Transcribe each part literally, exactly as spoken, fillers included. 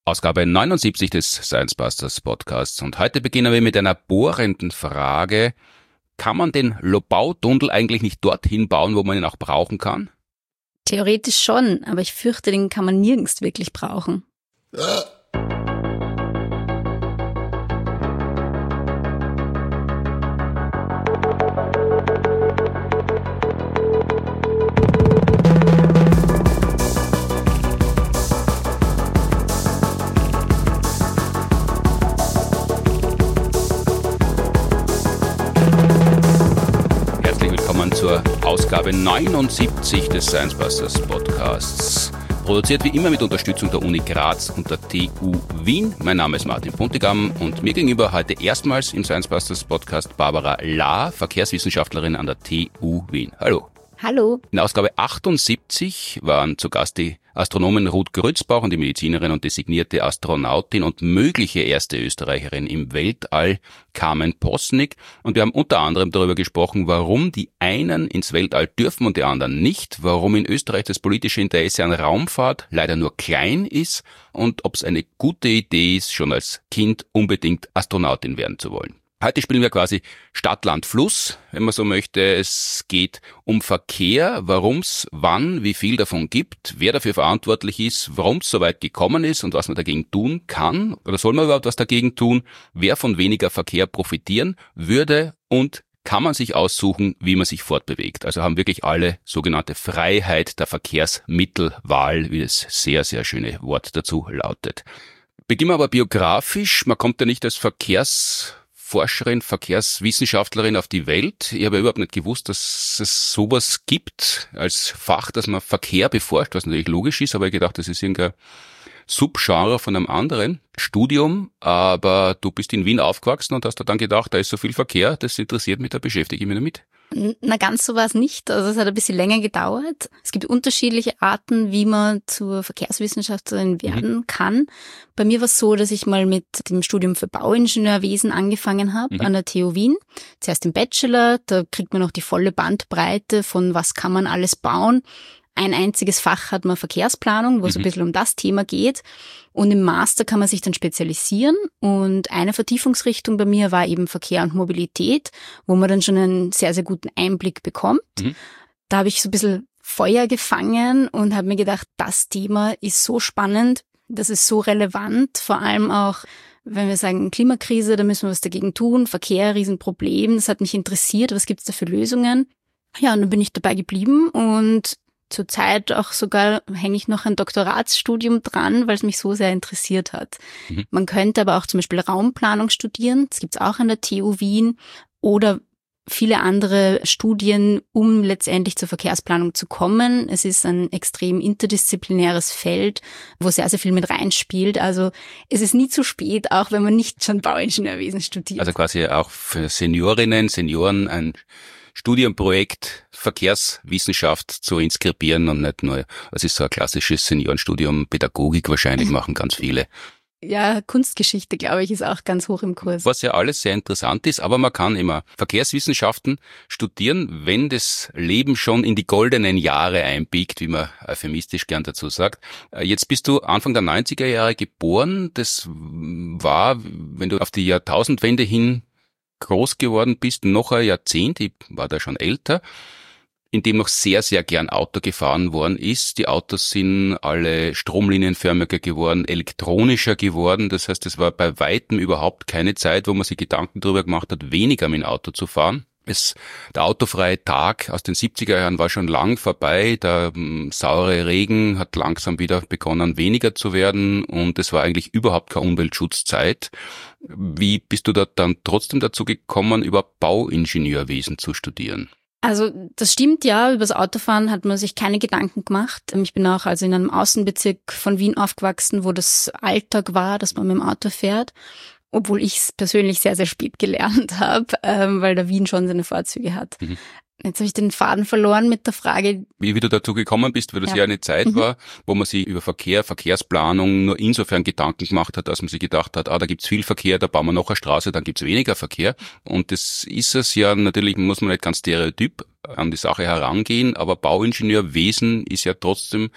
Ausgabe neunundsiebzig des Science Busters Podcasts. Und heute beginnen wir mit einer bohrenden Frage. Kann man den Lobau-Tunnel eigentlich nicht dorthin bauen, wo man ihn auch brauchen kann? Theoretisch schon, aber ich fürchte, den kann man nirgends wirklich brauchen. Ja. Zur Ausgabe neunundsiebzig des Science Busters Podcasts. Produziert wie immer mit Unterstützung der Uni Graz und der T U Wien. Mein Name ist Martin Puntigam und mir gegenüber heute erstmals im Science Busters Podcast Barbara Lahr, Verkehrswissenschaftlerin an der T U Wien. Hallo. Hallo. In Ausgabe achtundsiebzig waren zu Gast die Astronomin Ruth Grützbach und die Medizinerin und designierte Astronautin und mögliche erste Österreicherin im Weltall Carmen Posnick. Und wir haben unter anderem darüber gesprochen, warum die einen ins Weltall dürfen und die anderen nicht, warum in Österreich das politische Interesse an Raumfahrt leider nur klein ist und ob es eine gute Idee ist, schon als Kind unbedingt Astronautin werden zu wollen. Heute spielen wir quasi Stadt, Land, Fluss, wenn man so möchte. Es geht um Verkehr, warum es wann, wie viel davon gibt, wer dafür verantwortlich ist, warum es so weit gekommen ist und was man dagegen tun kann. Oder soll man überhaupt was dagegen tun? Wer von weniger Verkehr profitieren würde und kann man sich aussuchen, wie man sich fortbewegt. Also haben wirklich alle sogenannte Freiheit der Verkehrsmittelwahl, wie das sehr, sehr schöne Wort dazu lautet. Beginnen wir aber biografisch. Man kommt ja nicht als Verkehrs Forscherin, Verkehrswissenschaftlerin auf die Welt. Ich habe ja überhaupt nicht gewusst, dass es sowas gibt als Fach, dass man Verkehr beforscht, was natürlich logisch ist, aber ich gedacht, das ist irgendein Subgenre von einem anderen Studium, aber du bist in Wien aufgewachsen und hast da dann gedacht, da ist so viel Verkehr, das interessiert mich, da beschäftige ich mich damit. Na, ganz so war es nicht. Also es hat ein bisschen länger gedauert. Es gibt unterschiedliche Arten, wie man zur Verkehrswissenschaftlerin werden mhm. kann. Bei mir war es so, dass ich mal mit dem Studium für Bauingenieurwesen angefangen habe mhm. an der T U Wien. Zuerst im Bachelor, da kriegt man noch die volle Bandbreite von was kann man alles bauen. Ein einziges Fach hat man Verkehrsplanung, wo es mhm. ein bisschen um das Thema geht. Und im Master kann man sich dann spezialisieren. Und eine Vertiefungsrichtung bei mir war eben Verkehr und Mobilität, wo man dann schon einen sehr, sehr guten Einblick bekommt. Mhm. Da habe ich so ein bisschen Feuer gefangen und habe mir gedacht, das Thema ist so spannend, das ist so relevant, vor allem auch, wenn wir sagen Klimakrise, da müssen wir was dagegen tun, Verkehr, Riesenproblem, das hat mich interessiert, was gibt's da für Lösungen? Ja, und dann bin ich dabei geblieben und zurzeit auch sogar hänge ich noch ein Doktoratsstudium dran, weil es mich so sehr interessiert hat. Mhm. Man könnte aber auch zum Beispiel Raumplanung studieren, das gibt's auch an der T U Wien, oder viele andere Studien, um letztendlich zur Verkehrsplanung zu kommen. Es ist ein extrem interdisziplinäres Feld, wo sehr, sehr viel mit reinspielt. Also es ist nie zu spät, auch wenn man nicht schon Bauingenieurwesen studiert. Also quasi auch für Seniorinnen, Senioren ein Studienprojekt Verkehrswissenschaft zu inskribieren und nicht nur, was ist so ein klassisches Seniorenstudium, Pädagogik wahrscheinlich machen ganz viele. Ja, Kunstgeschichte, glaube ich, ist auch ganz hoch im Kurs. Was ja alles sehr interessant ist, aber man kann immer Verkehrswissenschaften studieren, wenn das Leben schon in die goldenen Jahre einbiegt, wie man euphemistisch gern dazu sagt. Jetzt bist du Anfang der neunziger Jahre geboren. Das war, wenn du auf die Jahrtausendwende hin groß geworden bist, noch ein Jahrzehnt, ich war da schon älter, in dem noch sehr, sehr gern Auto gefahren worden ist. Die Autos sind alle stromlinienförmiger geworden, elektronischer geworden. Das heißt, es war bei weitem überhaupt keine Zeit, wo man sich Gedanken darüber gemacht hat, weniger mit dem Auto zu fahren. Es, der autofreie Tag aus den siebziger Jahren war schon lang vorbei. Der m, saure Regen hat langsam wieder begonnen, weniger zu werden. Und es war eigentlich überhaupt keine Umweltschutzzeit. Wie bist du da dann trotzdem dazu gekommen, überhaupt Bauingenieurwesen zu studieren? Also das stimmt, ja, über das Autofahren hat man sich keine Gedanken gemacht. Ich bin auch also in einem Außenbezirk von Wien aufgewachsen, wo das Alltag war, dass man mit dem Auto fährt. Obwohl ich es persönlich sehr, sehr spät gelernt habe, ähm, weil der Wien schon seine Vorzüge hat. Mhm. Jetzt habe ich den Faden verloren mit der Frage, wie, wie du dazu gekommen bist, weil das ja, ja eine Zeit mhm. war, wo man sich über Verkehr, Verkehrsplanung nur insofern Gedanken gemacht hat, dass man sich gedacht hat, ah, da gibt's viel Verkehr, da bauen wir noch eine Straße, dann gibt's weniger Verkehr. Und das ist es ja, natürlich muss man nicht ganz stereotyp an die Sache herangehen, aber Bauingenieurwesen ist ja trotzdem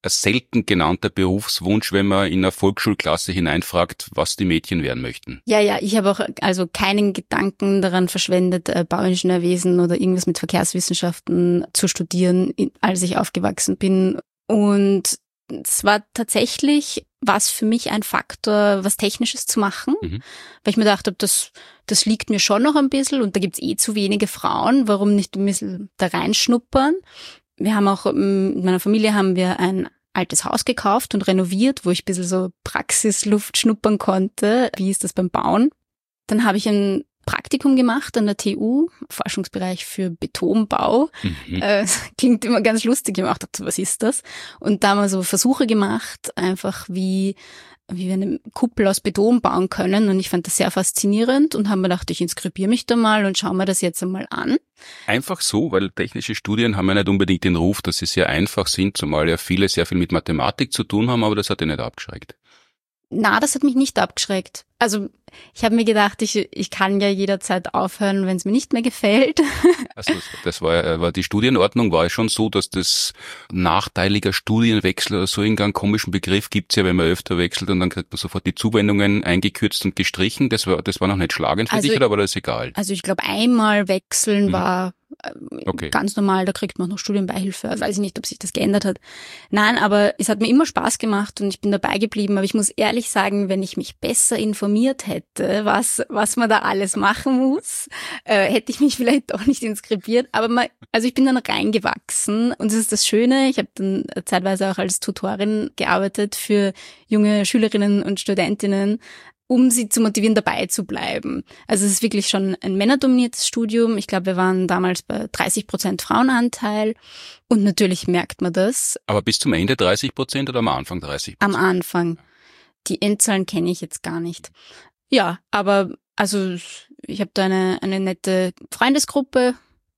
ein selten genannter Berufswunsch, wenn man in eine Volksschulklasse hineinfragt, was die Mädchen werden möchten. Ja, ja, ich habe auch also keinen Gedanken daran verschwendet, Bauingenieurwesen oder irgendwas mit Verkehrswissenschaften zu studieren, als ich aufgewachsen bin. Und es war tatsächlich was für mich ein Faktor, was Technisches zu machen, mhm. weil ich mir gedacht habe, das, das liegt mir schon noch ein bisschen und da gibt's eh zu wenige Frauen, warum nicht ein bisschen da reinschnuppern? Wir haben auch, mit meiner Familie haben wir ein altes Haus gekauft und renoviert, wo ich ein bisschen so Praxisluft schnuppern konnte. Wie ist das beim Bauen? Dann habe ich ein Praktikum gemacht an der T U, Forschungsbereich für Betonbau. Mhm. Äh, klingt immer ganz lustig. Ich habe gedacht, was ist das? Und da haben wir so Versuche gemacht, einfach wie, wie wir eine Kuppel aus Beton bauen können. Und ich fand das sehr faszinierend und habe mir gedacht, ich inskribiere mich da mal und schaue mir das jetzt einmal an. Einfach so, weil technische Studien haben ja nicht unbedingt den Ruf, dass sie sehr einfach sind, zumal ja viele sehr viel mit Mathematik zu tun haben, aber das hat ja nicht abgeschreckt. Na, das hat mich nicht abgeschreckt. Also ich habe mir gedacht, ich, ich kann ja jederzeit aufhören, wenn es mir nicht mehr gefällt. Also das war, war die Studienordnung war ja schon so, dass das nachteiliger Studienwechsel oder so irgendeinen komischen Begriff gibt's ja, wenn man öfter wechselt und dann kriegt man sofort die Zuwendungen eingekürzt und gestrichen. Das war das war noch nicht schlagend für also, dich, aber das ist egal. Also ich glaube, einmal wechseln mhm. war okay. ganz normal, da kriegt man noch Studienbeihilfe. Also weiß ich nicht, ob sich das geändert hat. Nein, aber es hat mir immer Spaß gemacht und ich bin dabei geblieben. Aber ich muss ehrlich sagen, wenn ich mich besser informiert hätte, was was man da alles machen muss, äh, hätte ich mich vielleicht auch nicht inskribiert. Aber mal, also ich bin dann reingewachsen und das ist das Schöne. Ich habe dann zeitweise auch als Tutorin gearbeitet für junge Schülerinnen und Studentinnen, um sie zu motivieren, dabei zu bleiben. Also es ist wirklich schon ein männerdominiertes Studium. Ich glaube, wir waren damals bei dreißig Prozent Frauenanteil und natürlich merkt man das. Aber bis zum Ende dreißig Prozent oder am Anfang dreißig Prozent? Am Anfang. Die Endzahlen kenne ich jetzt gar nicht. Ja, aber also ich habe da eine, eine nette Freundesgruppe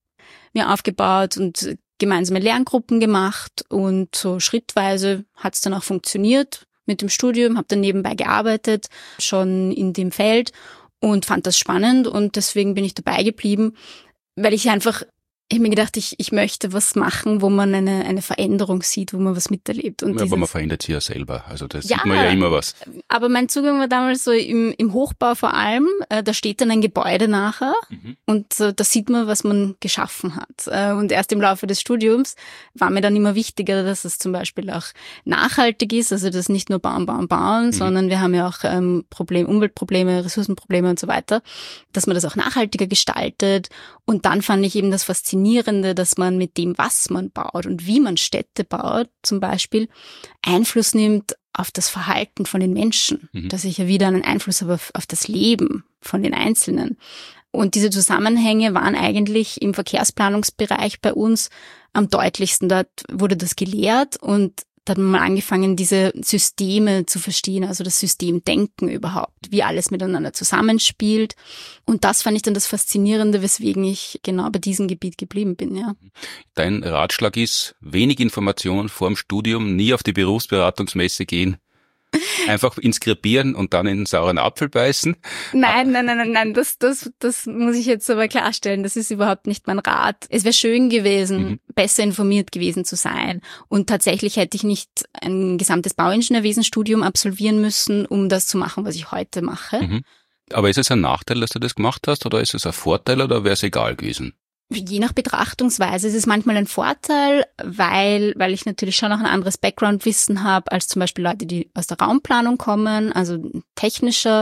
mir aufgebaut und gemeinsame Lerngruppen gemacht und so schrittweise hat es dann auch funktioniert mit dem Studium, habe dann nebenbei gearbeitet, schon in dem Feld und fand das spannend und deswegen bin ich dabei geblieben, weil ich einfach, ich habe mir gedacht, ich, ich möchte was machen, wo man eine, eine Veränderung sieht, wo man was miterlebt. Und ja, dieses, aber man verändert sich ja selber, also das ja, sieht man ja immer was. Aber mein Zugang war damals so im, im Hochbau vor allem, äh, da steht dann ein Gebäude nachher mhm. und äh, da sieht man, was man geschaffen hat. Äh, und erst im Laufe des Studiums war mir dann immer wichtiger, dass es zum Beispiel auch nachhaltig ist, also das nicht nur bauen, bauen, bauen, mhm. sondern wir haben ja auch ähm, Problem, Umweltprobleme, Ressourcenprobleme und so weiter, dass man das auch nachhaltiger gestaltet. Und dann fand ich eben das Faszinierende, dass man mit dem, was man baut und wie man Städte baut, zum Beispiel, Einfluss nimmt auf das Verhalten von den Menschen, mhm. dass ich ja wieder einen Einfluss habe auf, auf das Leben von den Einzelnen. Und diese Zusammenhänge waren eigentlich im Verkehrsplanungsbereich bei uns am deutlichsten. Dort wurde das gelehrt und da hat man mal angefangen, diese Systeme zu verstehen, also das Systemdenken überhaupt, wie alles miteinander zusammenspielt. Und das fand ich dann das Faszinierende, weswegen ich genau bei diesem Gebiet geblieben bin, ja. Dein Ratschlag ist, wenig Informationen vor dem Studium, nie auf die Berufsberatungsmesse gehen. Einfach inskribieren und dann in den sauren Apfel beißen? Nein, nein, nein, nein, nein, das, das, das muss ich jetzt aber klarstellen. Das ist überhaupt nicht mein Rat. Es wäre schön gewesen, mhm. besser informiert gewesen zu sein. Und tatsächlich hätte ich nicht ein gesamtes Bauingenieurwesenstudium absolvieren müssen, um das zu machen, was ich heute mache. Mhm. Aber ist es ein Nachteil, dass du das gemacht hast, oder ist es ein Vorteil, oder wäre es egal gewesen? Je nach Betrachtungsweise ist es manchmal ein Vorteil, weil weil ich natürlich schon noch ein anderes Background-Wissen habe als zum Beispiel Leute, die aus der Raumplanung kommen, also technischer.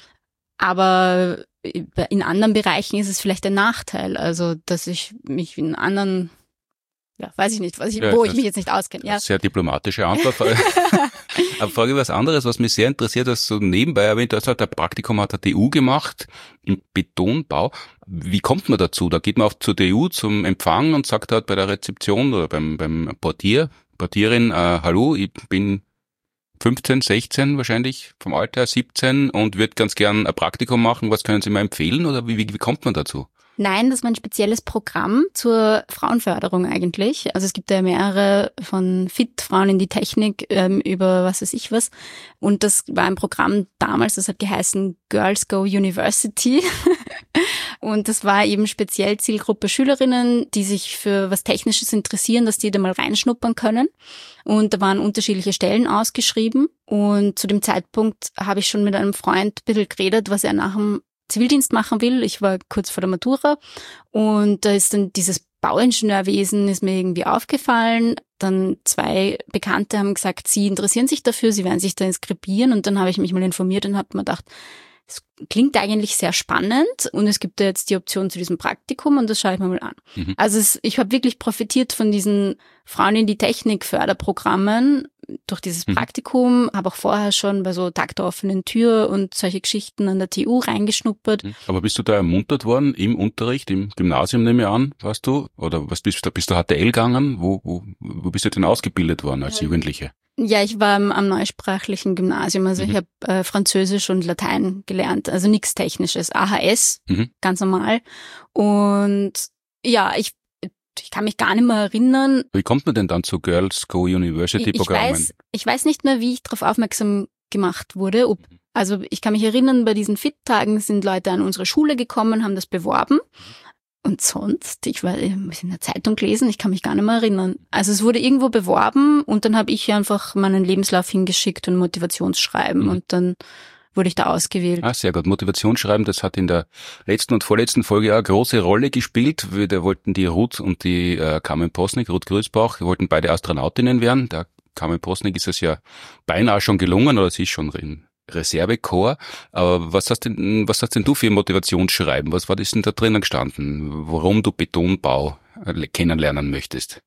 Aber in anderen Bereichen ist es vielleicht ein Nachteil, also dass ich mich in anderen, ja, weiß ich nicht, was ich, ja, wo ich mich jetzt nicht auskenne. Ja. Sehr diplomatische Antwort. Aber frage ich was anderes, was mich sehr interessiert, dass du nebenbei erwähnt hast, der Praktikum hat der T U gemacht im Betonbau. Wie kommt man dazu? Da geht man auch zur T U zum Empfang und sagt halt bei der Rezeption oder beim, beim Portier, Portierin, äh, hallo, ich bin fünfzehn, sechzehn wahrscheinlich, vom Alter siebzehn und würde ganz gern ein Praktikum machen. Was können Sie mir empfehlen oder wie, wie, wie kommt man dazu? Nein, das war ein spezielles Programm zur Frauenförderung eigentlich. Also es gibt ja mehrere von Fit, Frauen in die Technik, ähm, über was weiß ich was. Und das war ein Programm damals, das hat geheißen Girls Go University. Und das war eben speziell Zielgruppe Schülerinnen, die sich für was Technisches interessieren, dass die da mal reinschnuppern können. Und da waren unterschiedliche Stellen ausgeschrieben. Und zu dem Zeitpunkt habe ich schon mit einem Freund ein bisschen geredet, was er nach dem Zivildienst machen will. Ich war kurz vor der Matura. Und da ist dann dieses Bauingenieurwesen ist mir irgendwie aufgefallen. Dann zwei Bekannte haben gesagt, sie interessieren sich dafür, sie werden sich da inskribieren. Und dann habe ich mich mal informiert und habe mir gedacht, es klingt eigentlich sehr spannend und es gibt ja jetzt die Option zu diesem Praktikum und das schaue ich mir mal an. Mhm. Also es, ich habe wirklich profitiert von diesen Frauen in die Technik Förderprogrammen durch dieses mhm. Praktikum, habe auch vorher schon bei so Tag der offenen Tür und solche Geschichten an der T U reingeschnuppert. Aber bist du da ermuntert worden im Unterricht, im Gymnasium nehme ich an, warst du? Oder was bist du, bist du H T L gegangen? Wo, wo, wo bist du denn ausgebildet worden als ja. Jugendliche? Ja, ich war am, am neusprachlichen Gymnasium, also mhm. ich habe äh, Französisch und Latein gelernt, also nichts Technisches, A H S, mhm. ganz normal. Und ja, ich ich kann mich gar nicht mehr erinnern. Wie kommt man denn dann zu Girls Go University Programmen? Ich weiß, ich weiß nicht mehr, wie ich darauf aufmerksam gemacht wurde. Ob, also ich kann mich erinnern, bei diesen Fit-Tagen sind Leute an unsere Schule gekommen, haben das beworben. Und sonst, ich war ich in der Zeitung gelesen, ich kann mich gar nicht mehr erinnern. Also es wurde irgendwo beworben und dann habe ich einfach meinen Lebenslauf hingeschickt und Motivationsschreiben mhm. und dann wurde ich da ausgewählt. Ah, sehr gut. Motivationsschreiben, das hat in der letzten und vorletzten Folge ja eine große Rolle gespielt. Da wollten die Ruth und die äh, Carmen Posnick, Ruth Grützbauch, wollten beide Astronautinnen werden. Der Carmen Posnick ist es ja beinahe schon gelungen oder sie ist schon in Reservekorps. Aber was hast denn, was hast denn du für Motivationsschreiben? Was war das denn da drinnen gestanden? Warum du Betonbau kennenlernen möchtest?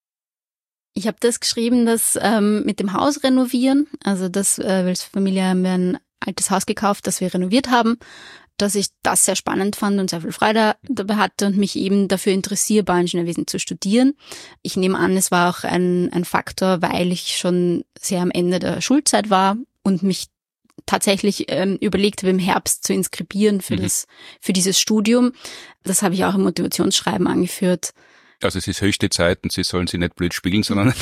Ich habe das geschrieben, dass ähm, mit dem Haus renovieren, also das, äh, weil als Familie haben wir ein altes Haus gekauft, das wir renoviert haben, dass ich das sehr spannend fand und sehr viel Freude dabei hatte und mich eben dafür interessiere, Bauingenieurwesen zu studieren. Ich nehme an, es war auch ein, ein Faktor, weil ich schon sehr am Ende der Schulzeit war und mich tatsächlich ähm, überlegt habe, im Herbst zu inskribieren für mhm. das, für dieses Studium. Das habe ich auch im Motivationsschreiben angeführt. Also es ist höchste Zeit und Sie sollen sie nicht blöd spielen, sondern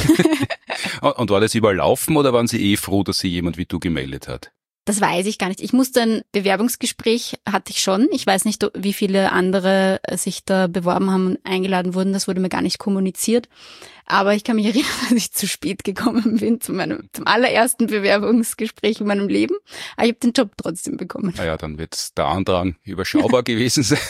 und war das überlaufen oder waren Sie eh froh, dass sich jemand wie du gemeldet hat? Das weiß ich gar nicht. Ich musste ein Bewerbungsgespräch, hatte ich schon. Ich weiß nicht, wie viele andere sich da beworben haben und eingeladen wurden. Das wurde mir gar nicht kommuniziert. Aber ich kann mich erinnern, dass ich zu spät gekommen bin zu meinem, zum allerersten Bewerbungsgespräch in meinem Leben. Aber ich habe den Job trotzdem bekommen. Naja, dann wird der Andrang überschaubar gewesen sein.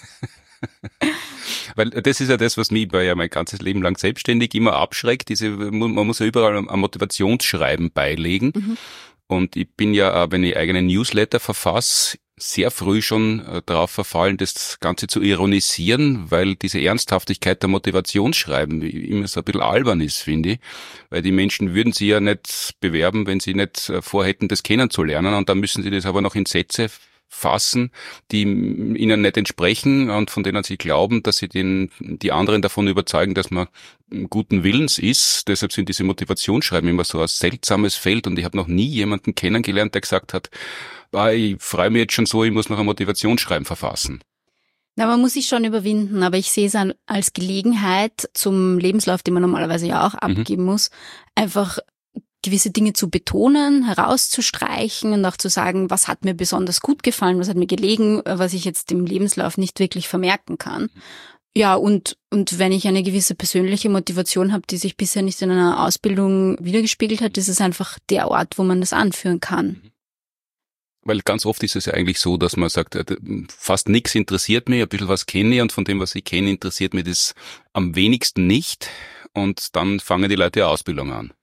Weil das ist ja das, was mich bei ja mein ganzes Leben lang selbstständig immer abschreckt. Diese, man muss ja überall ein Motivationsschreiben beilegen. Mhm. Und ich bin ja, wenn ich eigenen Newsletter verfasse, sehr früh schon äh, darauf verfallen, das Ganze zu ironisieren, weil diese Ernsthaftigkeit der Motivationsschreiben immer so ein bisschen albern ist, finde ich. Weil die Menschen würden sie ja nicht bewerben, wenn sie nicht äh, vorhätten, das kennenzulernen. Und dann müssen sie das aber noch in Sätze fassen, die ihnen nicht entsprechen und von denen sie glauben, dass sie den, die anderen davon überzeugen, dass man guten Willens ist. Deshalb sind diese Motivationsschreiben immer so ein seltsames Feld und ich habe noch nie jemanden kennengelernt, der gesagt hat, ah, ich freue mich jetzt schon so, ich muss noch ein Motivationsschreiben verfassen. Na, man muss sich schon überwinden, aber ich sehe es als Gelegenheit zum Lebenslauf, den man normalerweise ja auch abgeben mhm. muss, einfach gewisse Dinge zu betonen, herauszustreichen und auch zu sagen, was hat mir besonders gut gefallen, was hat mir gelegen, was ich jetzt im Lebenslauf nicht wirklich vermerken kann. Ja, und und wenn ich eine gewisse persönliche Motivation habe, die sich bisher nicht in einer Ausbildung wiedergespiegelt hat, ist es einfach der Ort, wo man das anführen kann. Weil ganz oft ist es ja eigentlich so, dass man sagt, fast nichts interessiert mich, ein bisschen was kenne ich und von dem, was ich kenne, interessiert mich das am wenigsten nicht und dann fangen die Leute eine Ausbildung an.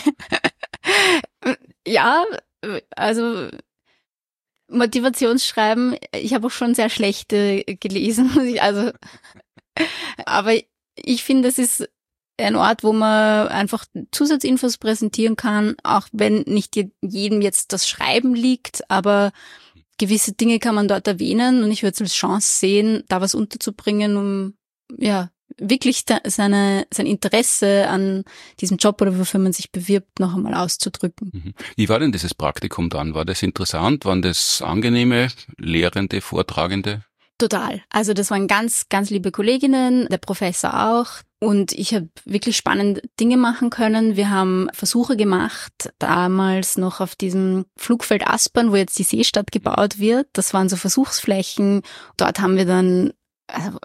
Ja, also Motivationsschreiben, ich habe auch schon sehr schlechte gelesen, also aber ich finde, es ist ein Ort, wo man einfach Zusatzinfos präsentieren kann, auch wenn nicht jedem jetzt das Schreiben liegt, aber gewisse Dinge kann man dort erwähnen und ich würde es als Chance sehen, da was unterzubringen, um ja wirklich seine, sein Interesse an diesem Job oder wofür man sich bewirbt, noch einmal auszudrücken. Wie war denn dieses Praktikum dann? War das interessant? Waren das angenehme Lehrende, Vortragende? Total. Also das waren ganz, ganz liebe Kolleginnen, der Professor auch. Und ich habe wirklich spannende Dinge machen können. Wir haben Versuche gemacht, damals noch auf diesem Flugfeld Aspern, wo jetzt die Seestadt gebaut wird. Das waren so Versuchsflächen. Dort haben wir dann also,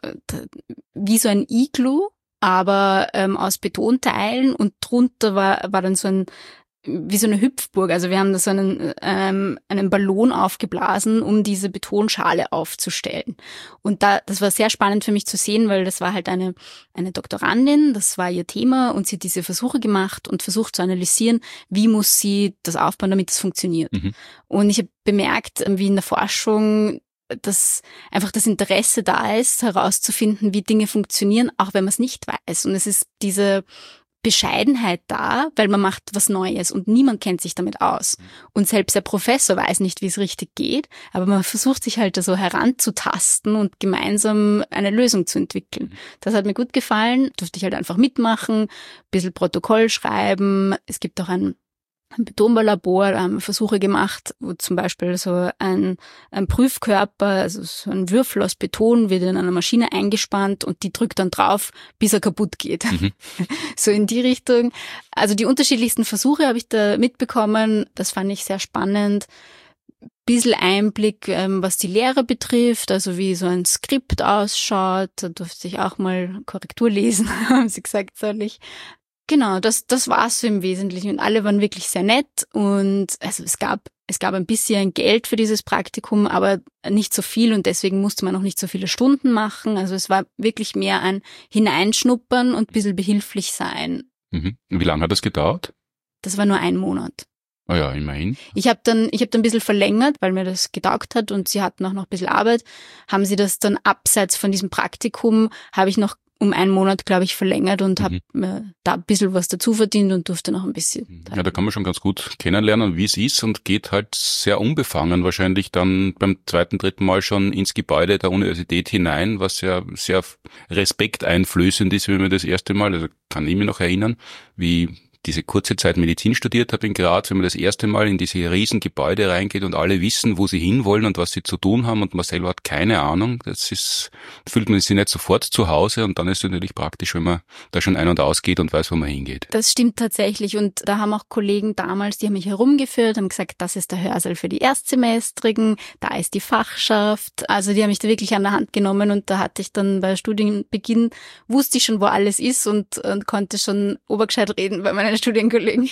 wie so ein Iglu, aber ähm, aus Betonteilen und drunter war, war dann so ein wie so eine Hüpfburg. Also wir haben da so einen, ähm, einen Ballon aufgeblasen, um diese Betonschale aufzustellen. Und da, das war sehr spannend für mich zu sehen, weil das war halt eine, eine Doktorandin, das war ihr Thema und sie hat diese Versuche gemacht und versucht zu analysieren, wie muss sie das aufbauen, damit es funktioniert. Mhm. Und ich habe bemerkt, wie in der Forschung dass einfach das Interesse da ist, herauszufinden, wie Dinge funktionieren, auch wenn man es nicht weiß. Und es ist diese Bescheidenheit da, weil man macht was Neues und niemand kennt sich damit aus. Und selbst der Professor weiß nicht, wie es richtig geht, aber man versucht sich halt da so heranzutasten und gemeinsam eine Lösung zu entwickeln. Das hat mir gut gefallen, durfte ich halt einfach mitmachen, ein bisschen Protokoll schreiben. Es gibt auch ein ein Betonbaulabor, da haben wir Versuche gemacht, wo zum Beispiel so ein, ein Prüfkörper, also so ein Würfel aus Beton wird in einer Maschine eingespannt und die drückt dann drauf, bis er kaputt geht. Mhm. So in die Richtung. Also die unterschiedlichsten Versuche habe ich da mitbekommen. Das fand ich sehr spannend. Bisschen Einblick, ähm, was die Lehre betrifft, also wie so ein Skript ausschaut. Da durfte ich auch mal Korrektur lesen, haben sie gesagt, soll ich. Genau, das, das war's so im Wesentlichen und alle waren wirklich sehr nett und also es gab, es gab ein bisschen Geld für dieses Praktikum, aber nicht so viel und deswegen musste man auch nicht so viele Stunden machen. Also es war wirklich mehr ein Hineinschnuppern und ein bisschen behilflich sein. Mhm. Wie lange hat das gedauert? Das war nur ein Monat. Oh ja, immerhin. Ich habe dann, ich habe dann ein bisschen verlängert, weil mir das getaugt hat und sie hatten auch noch ein bisschen Arbeit. Haben sie das dann abseits von diesem Praktikum, habe ich noch um einen Monat, glaube ich, verlängert und habe mhm. äh, da ein bisschen was dazu verdient und durfte noch ein bisschen. Ja, da kann man schon ganz gut kennenlernen, wie es ist und geht halt sehr unbefangen wahrscheinlich dann beim zweiten, dritten Mal schon ins Gebäude der Universität hinein, was ja sehr respekteinflößend ist, wenn man das erste Mal, also kann ich mich noch erinnern, wie diese kurze Zeit Medizin studiert habe in Graz, wenn man das erste Mal in diese riesen Gebäude reingeht und alle wissen, wo sie hinwollen und was sie zu tun haben und man selber hat keine Ahnung, das ist, fühlt man sich nicht sofort zu Hause und dann ist es natürlich praktisch, wenn man da schon ein- und ausgeht und weiß, wo man hingeht. Das stimmt tatsächlich und da haben auch Kollegen damals, die haben mich herumgeführt, haben gesagt, das ist der Hörsaal für die Erstsemestrigen, da ist die Fachschaft, also die haben mich da wirklich an der Hand genommen und da hatte ich dann bei Studienbeginn, wusste ich schon, wo alles ist und, und konnte schon obergescheit reden bei meinen Studienkollegen.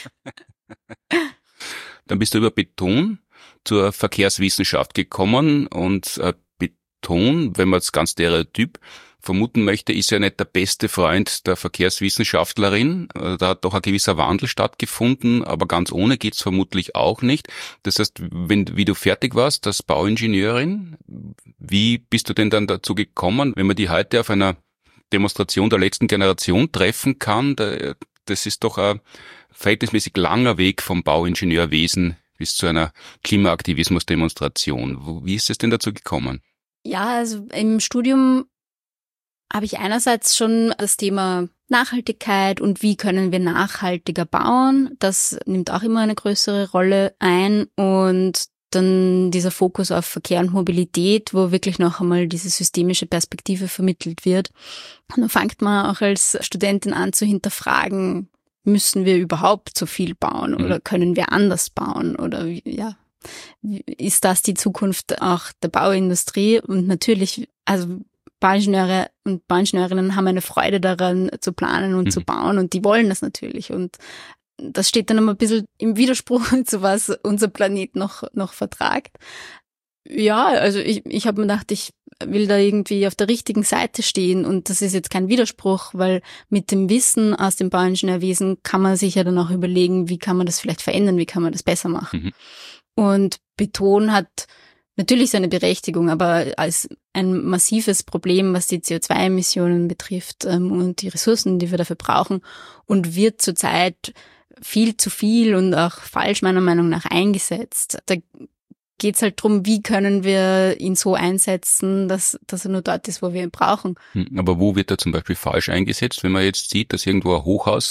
Dann bist du über Beton zur Verkehrswissenschaft gekommen und äh, Beton, wenn man es ganz stereotyp vermuten möchte, ist ja nicht der beste Freund der Verkehrswissenschaftlerin. Da hat doch ein gewisser Wandel stattgefunden, aber ganz ohne geht's vermutlich auch nicht. Das heißt, wenn, wie du fertig warst als Bauingenieurin, wie bist du denn dann dazu gekommen, wenn man die heute auf einer Demonstration der letzten Generation treffen kann? Da, das ist doch ein verhältnismäßig langer Weg vom Bauingenieurwesen bis zu einer Klimaaktivismus-Demonstration. Wie ist es denn dazu gekommen? Ja, also im Studium habe ich einerseits schon das Thema Nachhaltigkeit und wie können wir nachhaltiger bauen. Das nimmt auch immer eine größere Rolle ein und dann dieser Fokus auf Verkehr und Mobilität, wo wirklich noch einmal diese systemische Perspektive vermittelt wird. Und dann fängt man auch als Studentin an zu hinterfragen, müssen wir überhaupt so viel bauen oder können wir anders bauen oder ja, ist das die Zukunft auch der Bauindustrie? Und natürlich, also Bauingenieure und Bauingenieurinnen haben eine Freude daran zu planen und mhm. zu bauen und die wollen das natürlich und das steht dann immer ein bisschen im Widerspruch zu was unser Planet noch noch vertragt. Ja, also ich, ich habe mir gedacht, ich will da irgendwie auf der richtigen Seite stehen und das ist jetzt kein Widerspruch, weil mit dem Wissen aus dem Bauingenieurwesen kann man sich ja dann auch überlegen, wie kann man das vielleicht verändern, wie kann man das besser machen. Mhm. Und Beton hat natürlich seine Berechtigung, aber als ein massives Problem, was die C O zwei Emissionen betrifft ähm, und die Ressourcen, die wir dafür brauchen und wird zurzeit viel zu viel und auch falsch meiner Meinung nach eingesetzt. Da geht's halt drum, wie können wir ihn so einsetzen, dass, dass er nur dort ist, wo wir ihn brauchen. Aber wo wird er zum Beispiel falsch eingesetzt, wenn man jetzt sieht, dass irgendwo ein Hochhaus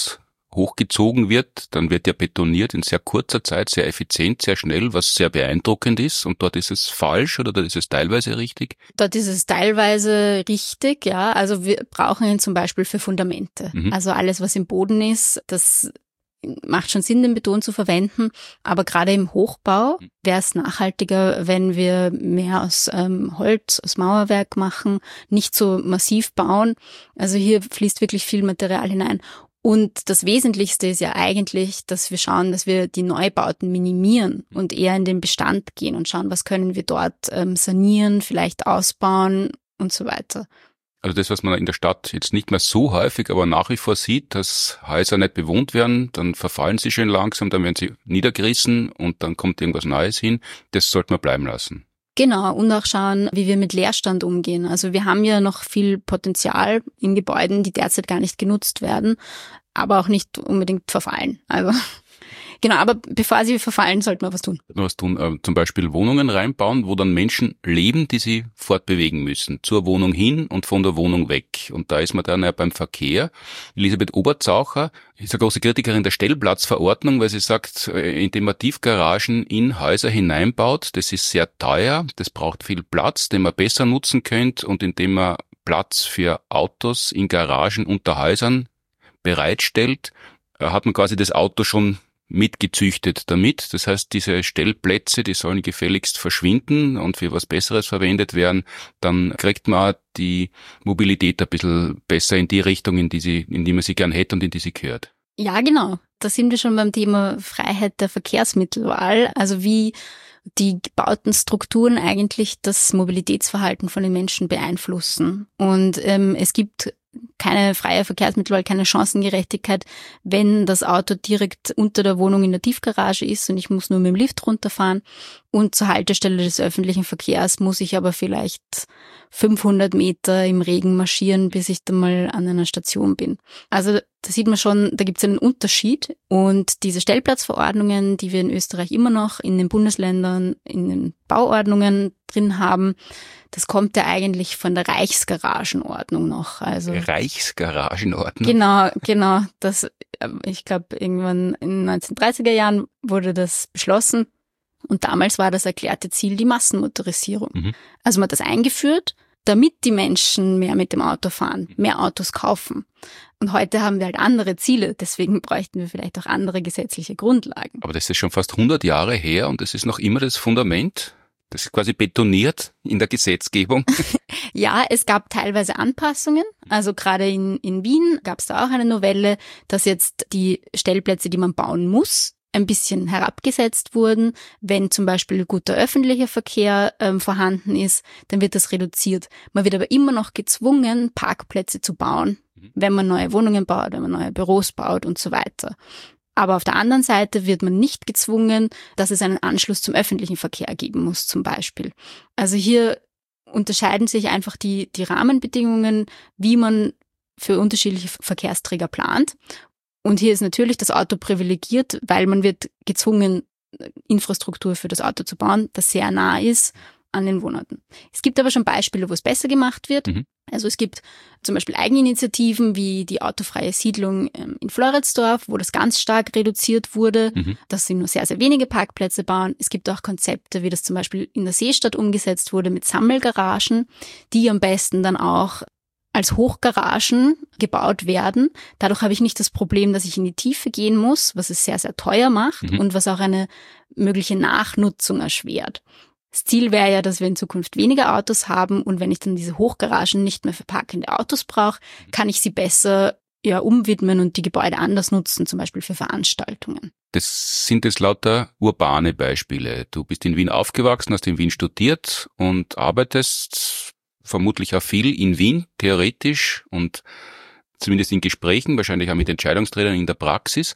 hochgezogen wird, dann wird ja betoniert in sehr kurzer Zeit, sehr effizient, sehr schnell, was sehr beeindruckend ist. Und dort ist es falsch oder dort ist es teilweise richtig? Dort ist es teilweise richtig, ja. Also wir brauchen ihn zum Beispiel für Fundamente. Mhm. Also alles, was im Boden ist, das macht schon Sinn, den Beton zu verwenden. Aber gerade im Hochbau wäre es nachhaltiger, wenn wir mehr aus ähm, Holz, aus Mauerwerk machen, nicht so massiv bauen. Also hier fließt wirklich viel Material hinein. Und das Wesentlichste ist ja eigentlich, dass wir schauen, dass wir die Neubauten minimieren und eher in den Bestand gehen und schauen, was können wir dort ähm, sanieren, vielleicht ausbauen und so weiter. Also das, was man in der Stadt jetzt nicht mehr so häufig, aber nach wie vor sieht, dass Häuser nicht bewohnt werden, dann verfallen sie schön langsam, dann werden sie niedergerissen und dann kommt irgendwas Neues hin. Das sollte man bleiben lassen. Genau, und auch schauen, wie wir mit Leerstand umgehen. Also wir haben ja noch viel Potenzial in Gebäuden, die derzeit gar nicht genutzt werden, aber auch nicht unbedingt verfallen. Also genau, aber bevor sie verfallen, sollten wir was tun. Was tun, äh, zum Beispiel Wohnungen reinbauen, wo dann Menschen leben, die sie fortbewegen müssen. Zur Wohnung hin und von der Wohnung weg. Und da ist man dann ja beim Verkehr. Elisabeth Oberzaucher ist eine große Kritikerin der Stellplatzverordnung, weil sie sagt, indem man Tiefgaragen in Häuser hineinbaut, das ist sehr teuer, das braucht viel Platz, den man besser nutzen könnte, und indem man Platz für Autos in Garagen unter Häusern bereitstellt, hat man quasi das Auto schon mitgezüchtet damit. Das heißt, diese Stellplätze, die sollen gefälligst verschwinden und für was Besseres verwendet werden. Dann kriegt man die Mobilität ein bisschen besser in die Richtung, in die sie, in die man sie gern hätte und in die sie gehört. Ja, genau. Da sind wir schon beim Thema Freiheit der Verkehrsmittelwahl. Also wie die gebauten Strukturen eigentlich das Mobilitätsverhalten von den Menschen beeinflussen. Und ähm, es gibt keine freie Verkehrsmittelwahl, keine Chancengerechtigkeit, wenn das Auto direkt unter der Wohnung in der Tiefgarage ist und ich muss nur mit dem Lift runterfahren, und zur Haltestelle des öffentlichen Verkehrs muss ich aber vielleicht fünfhundert Meter im Regen marschieren, bis ich dann mal an einer Station bin. Also da sieht man schon, da gibt es einen Unterschied, und diese Stellplatzverordnungen, die wir in Österreich immer noch in den Bundesländern, in den Bauordnungen drin haben, das kommt ja eigentlich von der Reichsgaragenordnung noch. Also Reichsgaragenordnung? Genau, genau. Das, ich glaube, irgendwann in den neunzehnhundertdreißiger Jahren wurde das beschlossen. Und damals war das erklärte Ziel die Massenmotorisierung. Mhm. Also man hat das eingeführt, damit die Menschen mehr mit dem Auto fahren, mehr Autos kaufen. Und heute haben wir halt andere Ziele, deswegen bräuchten wir vielleicht auch andere gesetzliche Grundlagen. Aber das ist schon fast hundert Jahre her und das ist noch immer das Fundament? Das ist quasi betoniert in der Gesetzgebung? Ja, es gab teilweise Anpassungen. Also gerade in, in Wien gab es da auch eine Novelle, dass jetzt die Stellplätze, die man bauen muss, ein bisschen herabgesetzt wurden. Wenn zum Beispiel guter öffentlicher Verkehr ähm, vorhanden ist, dann wird das reduziert. Man wird aber immer noch gezwungen, Parkplätze zu bauen, mhm. wenn man neue Wohnungen baut, wenn man neue Büros baut und so weiter. Aber auf der anderen Seite wird man nicht gezwungen, dass es einen Anschluss zum öffentlichen Verkehr geben muss, zum Beispiel. Also hier unterscheiden sich einfach die, die Rahmenbedingungen, wie man für unterschiedliche Verkehrsträger plant. Und hier ist natürlich das Auto privilegiert, weil man wird gezwungen, Infrastruktur für das Auto zu bauen, das sehr nah ist an den Wohnorten. Es gibt aber schon Beispiele, wo es besser gemacht wird. Mhm. Also es gibt zum Beispiel Eigeninitiativen wie die autofreie Siedlung in Floridsdorf, wo das ganz stark reduziert wurde, mhm. dass sie nur sehr, sehr wenige Parkplätze bauen. Es gibt auch Konzepte, wie das zum Beispiel in der Seestadt umgesetzt wurde mit Sammelgaragen, die am besten dann auch als Hochgaragen gebaut werden. Dadurch habe ich nicht das Problem, dass ich in die Tiefe gehen muss, was es sehr, sehr teuer macht mhm. und was auch eine mögliche Nachnutzung erschwert. Das Ziel wäre ja, dass wir in Zukunft weniger Autos haben, und wenn ich dann diese Hochgaragen nicht mehr für parkende Autos brauche, kann ich sie besser ja umwidmen und die Gebäude anders nutzen, zum Beispiel für Veranstaltungen. Das sind jetzt lauter urbane Beispiele. Du bist in Wien aufgewachsen, hast in Wien studiert und arbeitest vermutlich auch viel in Wien, theoretisch und zumindest in Gesprächen, wahrscheinlich auch mit Entscheidungsträgern in der Praxis.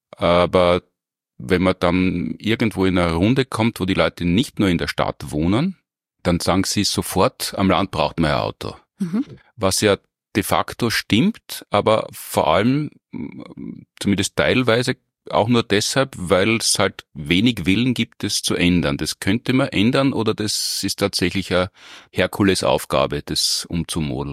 Aber wenn man dann irgendwo in eine Runde kommt, wo die Leute nicht nur in der Stadt wohnen, dann sagen sie sofort, am Land braucht man ein Auto. Mhm. Was ja de facto stimmt, aber vor allem, zumindest teilweise, auch nur deshalb, weil es halt wenig Willen gibt, das zu ändern. Das könnte man ändern, oder das ist tatsächlich eine Herkulesaufgabe, das umzumodeln?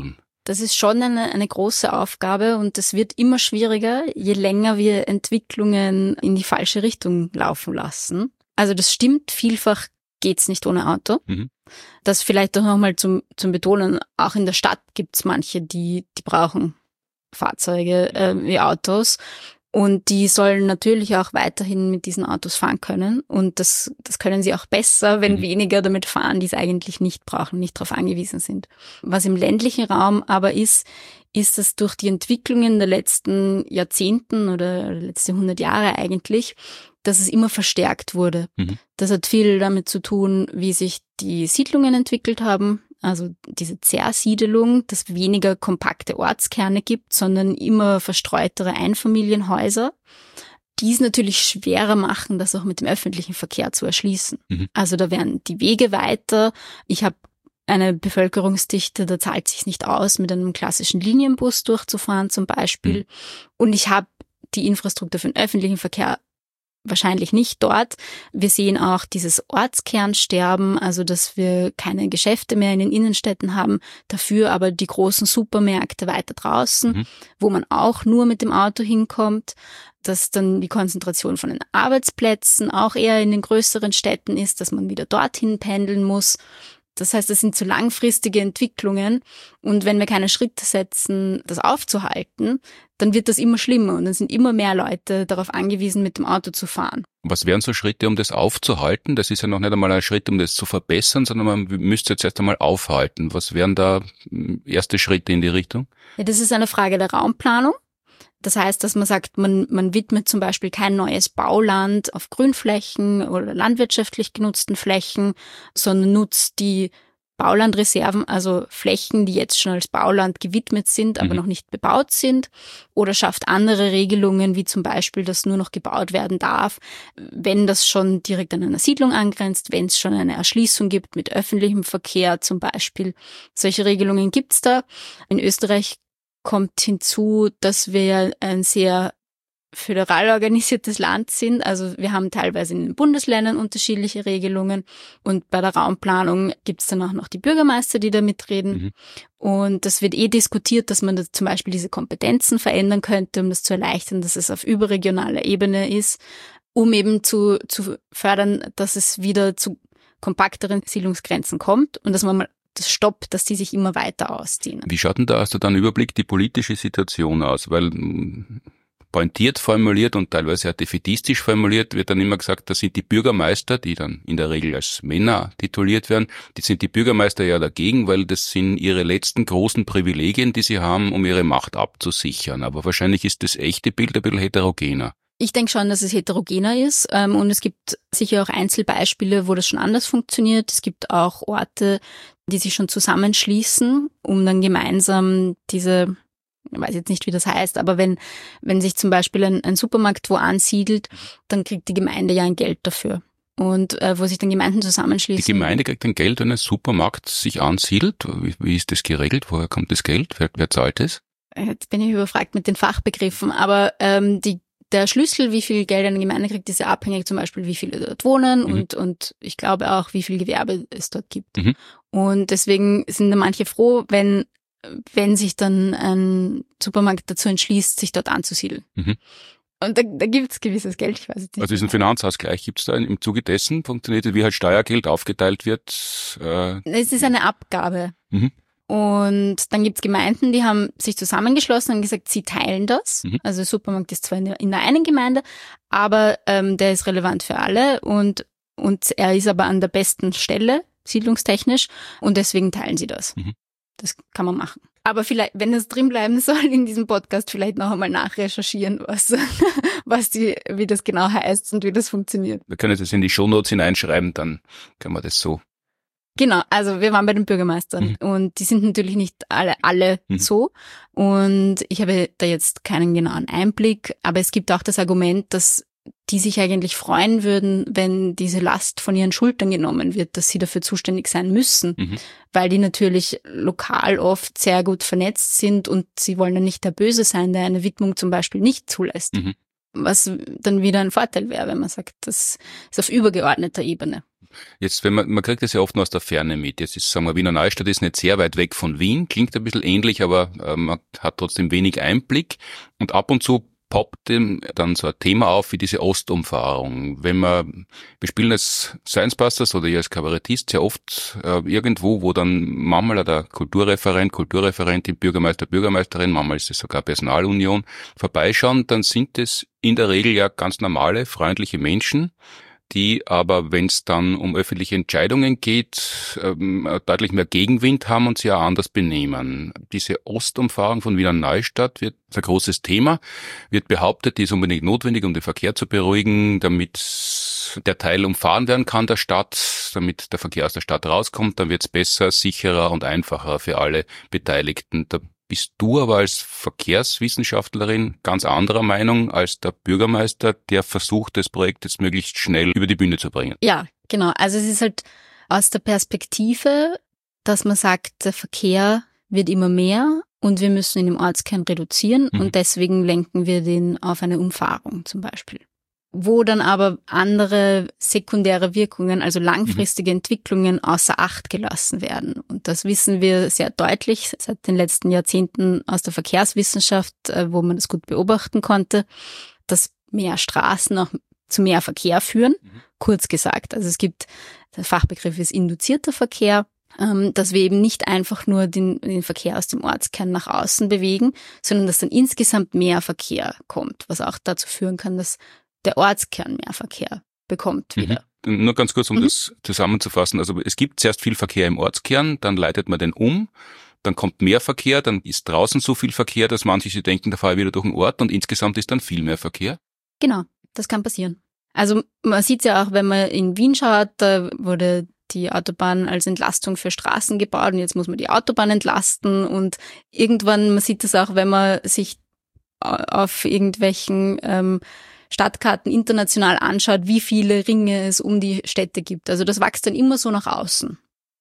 Das ist schon eine, eine große Aufgabe und es wird immer schwieriger, je länger wir Entwicklungen in die falsche Richtung laufen lassen. Also das stimmt, vielfach geht's nicht ohne Auto. Mhm. Das vielleicht auch nochmal zum, zum Betonen, auch in der Stadt gibt's manche, die, die brauchen Fahrzeuge äh, wie Autos. Und die sollen natürlich auch weiterhin mit diesen Autos fahren können. Und das, das können sie auch besser, wenn mhm. weniger damit fahren, die es eigentlich nicht brauchen, nicht darauf angewiesen sind. Was im ländlichen Raum aber ist, ist, dass durch die Entwicklungen der letzten Jahrzehnten oder letzte hundert Jahre eigentlich, dass es immer verstärkt wurde. Mhm. Das hat viel damit zu tun, wie sich die Siedlungen entwickelt haben. Also diese Zersiedelung, dass weniger kompakte Ortskerne gibt, sondern immer verstreutere Einfamilienhäuser, die es natürlich schwerer machen, das auch mit dem öffentlichen Verkehr zu erschließen. Mhm. Also da werden die Wege weiter. Ich habe eine Bevölkerungsdichte, da zahlt es sich nicht aus, mit einem klassischen Linienbus durchzufahren zum Beispiel. Mhm. Und ich habe die Infrastruktur für den öffentlichen Verkehr wahrscheinlich nicht dort. Wir sehen auch dieses Ortskernsterben, also dass wir keine Geschäfte mehr in den Innenstädten haben, dafür aber die großen Supermärkte weiter draußen, mhm. wo man auch nur mit dem Auto hinkommt, dass dann die Konzentration von den Arbeitsplätzen auch eher in den größeren Städten ist, dass man wieder dorthin pendeln muss. Das heißt, das sind so langfristige Entwicklungen und wenn wir keine Schritte setzen, das aufzuhalten, dann wird das immer schlimmer und dann sind immer mehr Leute darauf angewiesen, mit dem Auto zu fahren. Was wären so Schritte, um das aufzuhalten? Das ist ja noch nicht einmal ein Schritt, um das zu verbessern, sondern man müsste jetzt erst einmal aufhalten. Was wären da erste Schritte in die Richtung? Ja, das ist eine Frage der Raumplanung. Das heißt, dass man sagt, man, man widmet zum Beispiel kein neues Bauland auf Grünflächen oder landwirtschaftlich genutzten Flächen, sondern nutzt die Baulandreserven, also Flächen, die jetzt schon als Bauland gewidmet sind, aber mhm. noch nicht bebaut sind, oder schafft andere Regelungen, wie zum Beispiel, dass nur noch gebaut werden darf, wenn das schon direkt an einer Siedlung angrenzt, wenn es schon eine Erschließung gibt mit öffentlichem Verkehr zum Beispiel. Solche Regelungen gibt's da. In Österreich kommt hinzu, dass wir ein sehr föderal organisiertes Land sind. Also wir haben teilweise in den Bundesländern unterschiedliche Regelungen und bei der Raumplanung gibt es dann auch noch die Bürgermeister, die da mitreden. Mhm. Und das wird eh diskutiert, dass man da zum Beispiel diese Kompetenzen verändern könnte, um das zu erleichtern, dass es auf überregionaler Ebene ist, um eben zu, zu fördern, dass es wieder zu kompakteren Siedlungsgrenzen kommt und dass man mal das stoppt, dass die sich immer weiter ausziehen. Wie schaut denn da, hast du dann Überblick, die politische Situation aus? Weil pointiert formuliert und teilweise auch defätistisch formuliert wird dann immer gesagt, das sind die Bürgermeister, die dann in der Regel als Männer tituliert werden, die sind die Bürgermeister ja dagegen, weil das sind ihre letzten großen Privilegien, die sie haben, um ihre Macht abzusichern. Aber wahrscheinlich ist das echte Bild ein bisschen heterogener. Ich denke schon, dass es heterogener ist ähm, und es gibt sicher auch Einzelbeispiele, wo das schon anders funktioniert. Es gibt auch Orte, die sich schon zusammenschließen, um dann gemeinsam diese, ich weiß jetzt nicht, wie das heißt, aber wenn wenn sich zum Beispiel ein, ein Supermarkt wo ansiedelt, dann kriegt die Gemeinde ja ein Geld dafür. Und äh, wo sich dann Gemeinden zusammenschließen. Die Gemeinde kriegt ein Geld, wenn ein Supermarkt sich ansiedelt? Wie, wie ist das geregelt? Woher kommt das Geld? Wer, wer zahlt es? Jetzt bin ich überfragt mit den Fachbegriffen, aber ähm, die der Schlüssel, wie viel Geld eine Gemeinde kriegt, ist ja abhängig zum Beispiel, wie viele dort wohnen mhm. und und ich glaube auch, wie viel Gewerbe es dort gibt. Mhm. Und deswegen sind da manche froh, wenn wenn sich dann ein Supermarkt dazu entschließt, sich dort anzusiedeln. Mhm. Und da, da gibt es gewisses Geld, ich weiß es nicht. Also diesen Finanzausgleich gibt es da im Zuge dessen, funktioniert, wie halt Steuergeld aufgeteilt wird? Äh es ist eine Abgabe. Mhm. Und dann gibt's Gemeinden, die haben sich zusammengeschlossen und gesagt, sie teilen das. Mhm. Also der Supermarkt ist zwar in der, in der einen Gemeinde, aber ähm, der ist relevant für alle und und er ist aber an der besten Stelle, siedlungstechnisch, und deswegen teilen sie das. Mhm. Das kann man machen. Aber vielleicht, wenn das drin bleiben soll in diesem Podcast, vielleicht noch einmal nachrecherchieren, was, was die, wie das genau heißt und wie das funktioniert. Wir können das in die Shownotes hineinschreiben, dann können wir das so. Genau, also wir waren bei den Bürgermeistern mhm. und die sind natürlich nicht alle alle mhm. so und ich habe da jetzt keinen genauen Einblick, aber es gibt auch das Argument, dass die sich eigentlich freuen würden, wenn diese Last von ihren Schultern genommen wird, dass sie dafür zuständig sein müssen, mhm. weil die natürlich lokal oft sehr gut vernetzt sind und sie wollen dann nicht der Böse sein, der eine Widmung zum Beispiel nicht zulässt. Mhm. Was dann wieder ein Vorteil wäre, wenn man sagt, das ist auf übergeordneter Ebene. Jetzt, wenn man, man kriegt das ja oft nur aus der Ferne mit. Jetzt ist, sagen wir, Wiener Neustadt ist nicht sehr weit weg von Wien, klingt ein bisschen ähnlich, aber äh, man hat trotzdem wenig Einblick. Und ab und zu poppt dem dann so ein Thema auf wie diese Ostumfahrung. Wenn man, wir spielen als Science Busters oder ich als Kabarettist sehr oft äh, irgendwo, wo dann manchmal der Kulturreferent, Kulturreferentin, Bürgermeister, Bürgermeisterin, manchmal ist es sogar Personalunion, vorbeischauen, dann sind es in der Regel ja ganz normale, freundliche Menschen, die aber, wenn es dann um öffentliche Entscheidungen geht, ähm, deutlich mehr Gegenwind haben und sich auch anders benehmen. Diese Ostumfahrung von Wiener Neustadt wird ein großes Thema, wird behauptet, die ist unbedingt notwendig, um den Verkehr zu beruhigen, damit der Teil umfahren werden kann der Stadt, damit der Verkehr aus der Stadt rauskommt, dann wird es besser, sicherer und einfacher für alle Beteiligten. Da bist du aber als Verkehrswissenschaftlerin ganz anderer Meinung als der Bürgermeister, der versucht, das Projekt jetzt möglichst schnell über die Bühne zu bringen. Ja, genau. Also es ist halt aus der Perspektive, dass man sagt, der Verkehr wird immer mehr und wir müssen ihn im Ortskern reduzieren mhm. und deswegen lenken wir den auf eine Umfahrung zum Beispiel. Wo dann aber andere sekundäre Wirkungen, also langfristige mhm. Entwicklungen außer Acht gelassen werden. Und das wissen wir sehr deutlich seit den letzten Jahrzehnten aus der Verkehrswissenschaft, wo man das gut beobachten konnte, dass mehr Straßen auch zu mehr Verkehr führen, mhm. kurz gesagt. Also es gibt, der Fachbegriff ist induzierter Verkehr, dass wir eben nicht einfach nur den, den Verkehr aus dem Ortskern nach außen bewegen, sondern dass dann insgesamt mehr Verkehr kommt, was auch dazu führen kann, dass der Ortskern mehr Verkehr bekommt wieder. Mhm. Nur ganz kurz, um mhm. das zusammenzufassen. Also es gibt zuerst viel Verkehr im Ortskern, dann leitet man den um, dann kommt mehr Verkehr, dann ist draußen so viel Verkehr, dass manche sich denken, da fahre ich wieder durch den Ort und insgesamt ist dann viel mehr Verkehr. Genau, das kann passieren. Also man sieht es ja auch, wenn man in Wien schaut, da wurde die Autobahn als Entlastung für Straßen gebaut und jetzt muss man die Autobahn entlasten und irgendwann, man sieht das auch, wenn man sich auf irgendwelchen ähm, Stadtkarten international anschaut, wie viele Ringe es um die Städte gibt. Also das wächst dann immer so nach außen.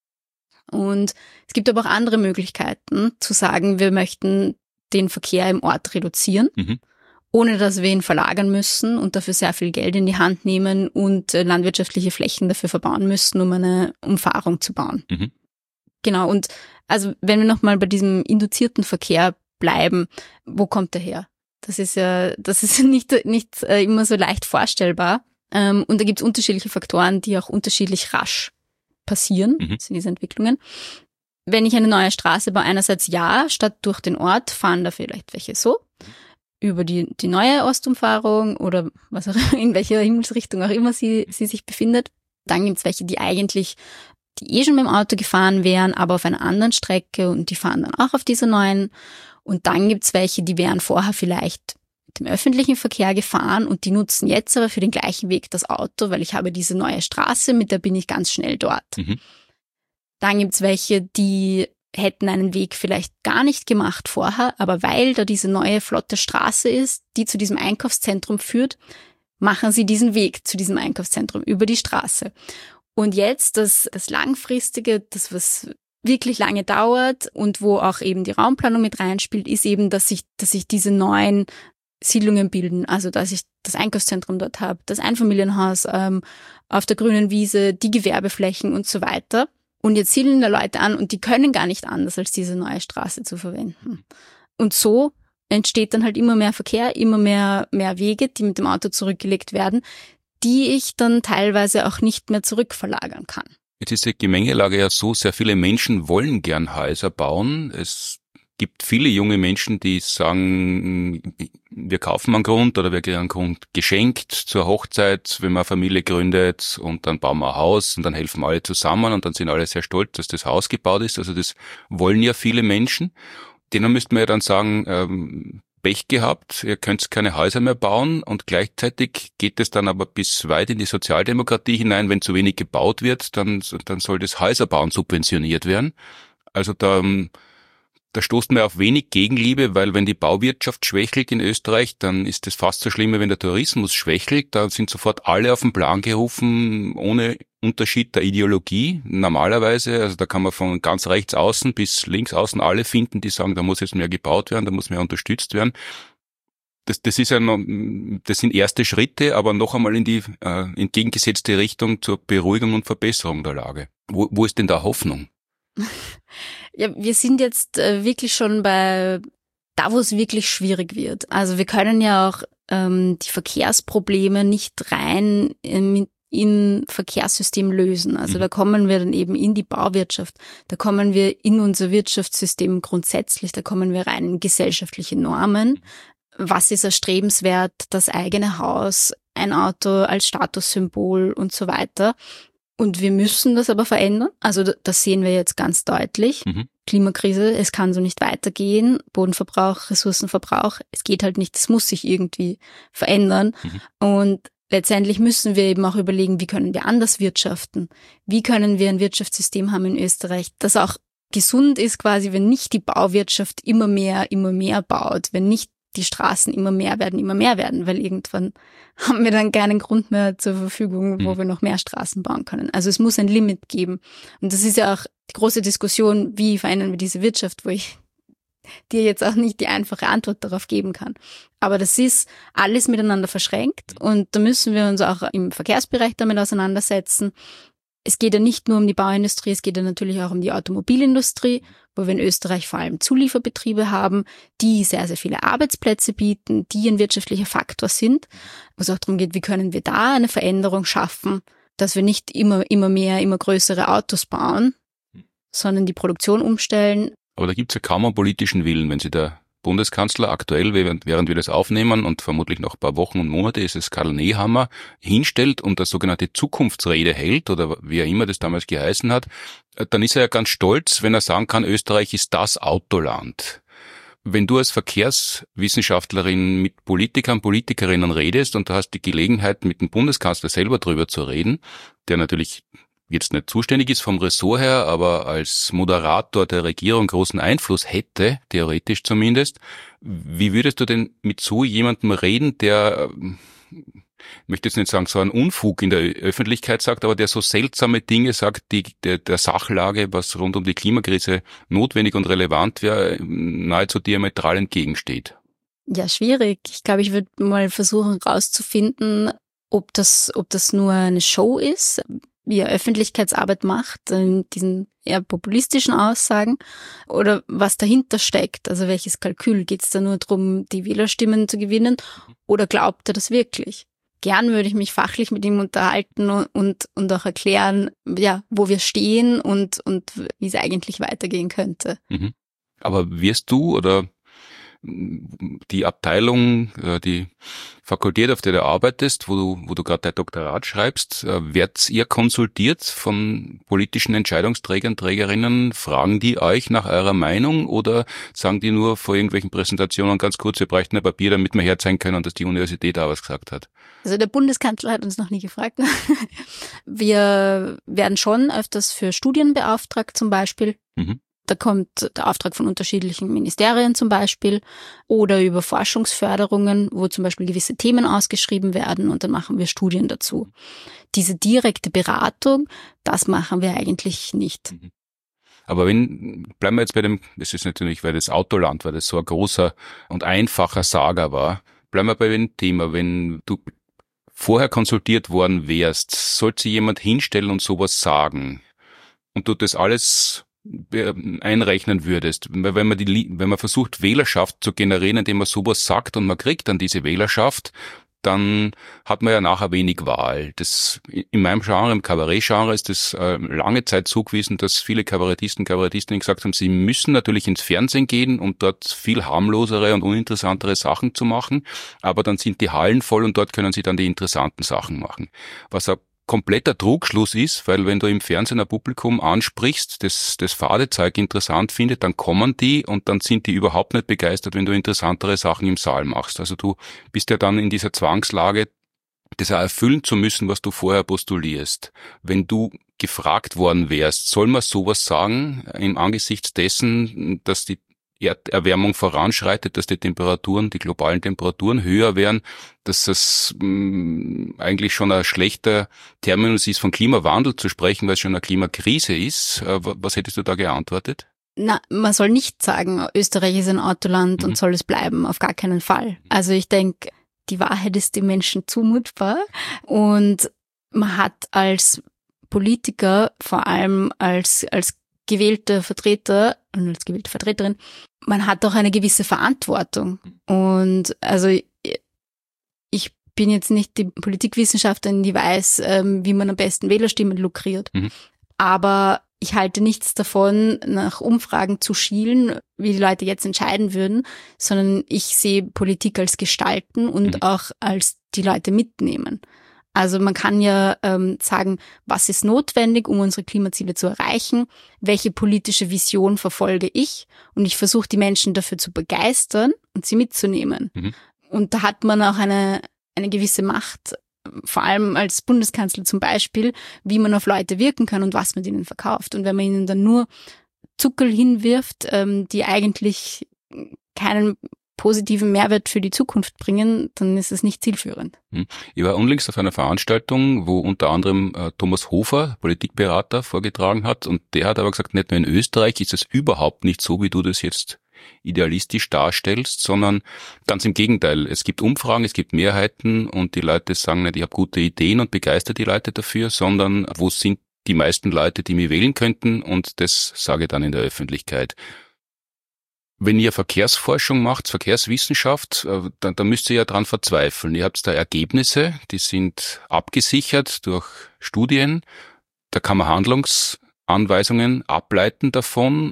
Und es gibt aber auch andere Möglichkeiten, zu sagen, wir möchten den Verkehr im Ort reduzieren, mhm. ohne dass wir ihn verlagern müssen und dafür sehr viel Geld in die Hand nehmen und landwirtschaftliche Flächen dafür verbauen müssen, um eine Umfahrung zu bauen. Mhm. Genau, und also wenn wir nochmal bei diesem induzierten Verkehr bleiben, wo kommt der her? Das ist ja, das ist nicht, nicht immer so leicht vorstellbar. Und da gibt es unterschiedliche Faktoren, die auch unterschiedlich rasch passieren, mhm. sind diese Entwicklungen. Wenn ich eine neue Straße baue, einerseits ja, statt durch den Ort fahren da vielleicht welche so, über die, die neue Ostumfahrung oder was auch in welcher Himmelsrichtung auch immer sie, sie sich befindet. Dann gibt es welche, die eigentlich, die eh schon mit dem Auto gefahren wären, aber auf einer anderen Strecke und die fahren dann auch auf dieser neuen. Und dann gibt's welche, die wären vorher vielleicht mit dem öffentlichen Verkehr gefahren und die nutzen jetzt aber für den gleichen Weg das Auto, weil ich habe diese neue Straße, mit der bin ich ganz schnell dort. Mhm. Dann gibt's welche, die hätten einen Weg vielleicht gar nicht gemacht vorher, aber weil da diese neue flotte Straße ist, die zu diesem Einkaufszentrum führt, machen sie diesen Weg zu diesem Einkaufszentrum über die Straße. Und jetzt das, das Langfristige, das was wirklich lange dauert und wo auch eben die Raumplanung mit reinspielt, ist eben, dass sich, dass sich diese neuen Siedlungen bilden. Also, dass ich das Einkaufszentrum dort habe, das Einfamilienhaus ähm, auf der grünen Wiese, die Gewerbeflächen und so weiter. Und jetzt siedeln da Leute an und die können gar nicht anders, als diese neue Straße zu verwenden. Und so entsteht dann halt immer mehr Verkehr, immer mehr, mehr Wege, die mit dem Auto zurückgelegt werden, die ich dann teilweise auch nicht mehr zurückverlagern kann. Jetzt ist die Gemengelage ja so, sehr viele Menschen wollen gern Häuser bauen. Es gibt viele junge Menschen, die sagen, wir kaufen einen Grund oder wir kriegen einen Grund geschenkt zur Hochzeit, wenn man eine Familie gründet und dann bauen wir ein Haus und dann helfen alle zusammen und dann sind alle sehr stolz, dass das Haus gebaut ist. Also das wollen ja viele Menschen. Denen müssten wir ja dann sagen, ähm, Pech gehabt, ihr könnt keine Häuser mehr bauen und gleichzeitig geht es dann aber bis weit in die Sozialdemokratie hinein, wenn zu wenig gebaut wird, dann, dann soll das Häuserbauen subventioniert werden. Also da, da stoßt man auf wenig Gegenliebe, weil wenn die Bauwirtschaft schwächelt in Österreich, dann ist es fast so schlimm, wenn der Tourismus schwächelt, da sind sofort alle auf den Plan gerufen, ohne Unterschied der Ideologie, normalerweise, also da kann man von ganz rechts außen bis links außen alle finden, die sagen, da muss jetzt mehr gebaut werden, da muss mehr unterstützt werden. Das, das ist ja noch, das sind erste Schritte, aber noch einmal in die äh, entgegengesetzte Richtung zur Beruhigung und Verbesserung der Lage. Wo, wo ist denn da Hoffnung? Ja, wir sind jetzt äh, wirklich schon bei da, wo es wirklich schwierig wird. Also wir können ja auch ähm, die Verkehrsprobleme nicht rein ähm, im Verkehrssystem lösen. Also mhm. da kommen wir dann eben in die Bauwirtschaft, da kommen wir in unser Wirtschaftssystem grundsätzlich, da kommen wir rein in gesellschaftliche Normen. Was ist erstrebenswert, das eigene Haus, ein Auto als Statussymbol und so weiter. Und wir müssen das aber verändern. Also das sehen wir jetzt ganz deutlich. Mhm. Klimakrise, es kann so nicht weitergehen. Bodenverbrauch, Ressourcenverbrauch, es geht halt nicht, es muss sich irgendwie verändern. Mhm. Und letztendlich müssen wir eben auch überlegen, wie können wir anders wirtschaften? Wie können wir ein Wirtschaftssystem haben in Österreich, das auch gesund ist quasi, wenn nicht die Bauwirtschaft immer mehr, immer mehr baut, wenn nicht die Straßen immer mehr werden, immer mehr werden, weil irgendwann haben wir dann keinen Grund mehr zur Verfügung, wo mhm. wir noch mehr Straßen bauen können. Also es muss ein Limit geben. Und das ist ja auch die große Diskussion, wie verändern wir diese Wirtschaft, wo ich dir jetzt auch nicht die einfache Antwort darauf geben kann. Aber das ist alles miteinander verschränkt und da müssen wir uns auch im Verkehrsbereich damit auseinandersetzen. Es geht ja nicht nur um die Bauindustrie, es geht ja natürlich auch um die Automobilindustrie, wo wir in Österreich vor allem Zulieferbetriebe haben, die sehr, sehr viele Arbeitsplätze bieten, die ein wirtschaftlicher Faktor sind. Wo es auch darum geht, wie können wir da eine Veränderung schaffen, dass wir nicht immer, immer mehr, immer größere Autos bauen, sondern die Produktion umstellen. Aber da gibt es ja kaum einen politischen Willen, wenn Sie der Bundeskanzler aktuell, während, während wir das aufnehmen und vermutlich noch ein paar Wochen und Monate ist es Karl Nehammer, hinstellt und das sogenannte Zukunftsrede hält oder wie er immer das damals geheißen hat, dann ist er ja ganz stolz, wenn er sagen kann, Österreich ist das Autoland. Wenn du als Verkehrswissenschaftlerin mit Politikern, Politikerinnen redest und du hast die Gelegenheit, mit dem Bundeskanzler selber drüber zu reden, der natürlich jetzt nicht zuständig ist vom Ressort her, aber als Moderator der Regierung großen Einfluss hätte, theoretisch zumindest. Wie würdest du denn mit so jemandem reden, der, ich möchte jetzt nicht sagen, so einen Unfug in der Öffentlichkeit sagt, aber der so seltsame Dinge sagt, die der, der Sachlage, was rund um die Klimakrise notwendig und relevant wäre, nahezu diametral entgegensteht? Ja, schwierig. Ich glaube, ich würde mal versuchen rauszufinden, ob das, ob das nur eine Show ist, wie er Öffentlichkeitsarbeit macht, in diesen eher populistischen Aussagen, oder was dahinter steckt, also welches Kalkül, geht es da nur darum, die Wählerstimmen zu gewinnen, oder glaubt er das wirklich? Gern würde ich mich fachlich mit ihm unterhalten und, und auch erklären, ja, wo wir stehen und, und wie es eigentlich weitergehen könnte. Mhm. Aber wirst du oder die Abteilung, die Fakultät, auf der du arbeitest, wo du, wo du gerade dein Doktorat schreibst, werdet ihr konsultiert von politischen Entscheidungsträgern, Trägerinnen? Fragen die euch nach eurer Meinung oder sagen die nur vor irgendwelchen Präsentationen ganz kurz, wir bräuchten ein Papier, damit wir herzeigen können, dass die Universität da was gesagt hat? Also der Bundeskanzler hat uns noch nie gefragt. Wir werden schon öfters für Studien beauftragt zum Beispiel. Mhm. Da kommt der Auftrag von unterschiedlichen Ministerien zum Beispiel oder über Forschungsförderungen, wo zum Beispiel gewisse Themen ausgeschrieben werden und dann machen wir Studien dazu. Diese direkte Beratung, das machen wir eigentlich nicht. Aber wenn, bleiben wir jetzt bei dem, das ist natürlich, weil das Autoland, weil das so ein großer und einfacher Saga war, bleiben wir bei dem Thema, wenn du vorher konsultiert worden wärst, sollte sich jemand hinstellen und sowas sagen und du das alles einrechnen würdest, wenn man die, wenn man versucht, Wählerschaft zu generieren, indem man sowas sagt und man kriegt dann diese Wählerschaft, dann hat man ja nachher wenig Wahl. Das, in meinem Genre, im Kabarett-Genre ist das äh, lange Zeit so gewesen, dass viele Kabarettisten, Kabarettistinnen gesagt haben, sie müssen natürlich ins Fernsehen gehen, um dort viel harmlosere und uninteressantere Sachen zu machen, aber dann sind die Hallen voll und dort können sie dann die interessanten Sachen machen. Was ein kompletter Trugschluss ist, weil wenn du im Fernsehen ein Publikum ansprichst, das das Fadezeug interessant findet, dann kommen die und dann sind die überhaupt nicht begeistert, wenn du interessantere Sachen im Saal machst. Also du bist ja dann in dieser Zwangslage, das auch erfüllen zu müssen, was du vorher postulierst. Wenn du gefragt worden wärst, soll man sowas sagen, im Angesichts dessen, dass die Erderwärmung voranschreitet, dass die Temperaturen, die globalen Temperaturen höher werden, dass es mh, eigentlich schon ein schlechter Terminus ist, von Klimawandel zu sprechen, weil es schon eine Klimakrise ist. Was hättest du da geantwortet? Na, man soll nicht sagen, Österreich ist ein Autoland Mhm. und soll es bleiben, auf gar keinen Fall. Also ich denke, die Wahrheit ist dem Menschen zumutbar und man hat als Politiker, vor allem als, als gewählter Vertreter und als gewählte Vertreterin, man hat auch eine gewisse Verantwortung. Und also ich bin jetzt nicht die Politikwissenschaftlerin, die weiß, ähm, wie man am besten Wählerstimmen lukriert. Mhm. Aber ich halte nichts davon, nach Umfragen zu schielen, wie die Leute jetzt entscheiden würden, sondern ich sehe Politik als Gestalten und mhm. auch als die Leute mitnehmen. Also man kann ja ähm, sagen, was ist notwendig, um unsere Klimaziele zu erreichen, welche politische Vision verfolge ich und ich versuche die Menschen dafür zu begeistern und sie mitzunehmen. Mhm. Und da hat man auch eine, eine gewisse Macht, vor allem als Bundeskanzler zum Beispiel, wie man auf Leute wirken kann und was man ihnen verkauft. Und wenn man ihnen dann nur Zuckerl hinwirft, ähm, die eigentlich keinen positiven Mehrwert für die Zukunft bringen, dann ist es nicht zielführend. Ich war unlängst auf einer Veranstaltung, wo unter anderem äh, Thomas Hofer, Politikberater, vorgetragen hat und der hat aber gesagt, nicht nur in Österreich ist es überhaupt nicht so, wie du das jetzt idealistisch darstellst, sondern ganz im Gegenteil. Es gibt Umfragen, es gibt Mehrheiten und die Leute sagen nicht, ich habe gute Ideen und begeistert die Leute dafür, sondern wo sind die meisten Leute, die mich wählen könnten, und das sage ich dann in der Öffentlichkeit. Wenn ihr Verkehrsforschung macht, Verkehrswissenschaft, dann, dann müsst ihr ja dran verzweifeln. Ihr habt da Ergebnisse, die sind abgesichert durch Studien. Da kann man Handlungsanweisungen ableiten davon,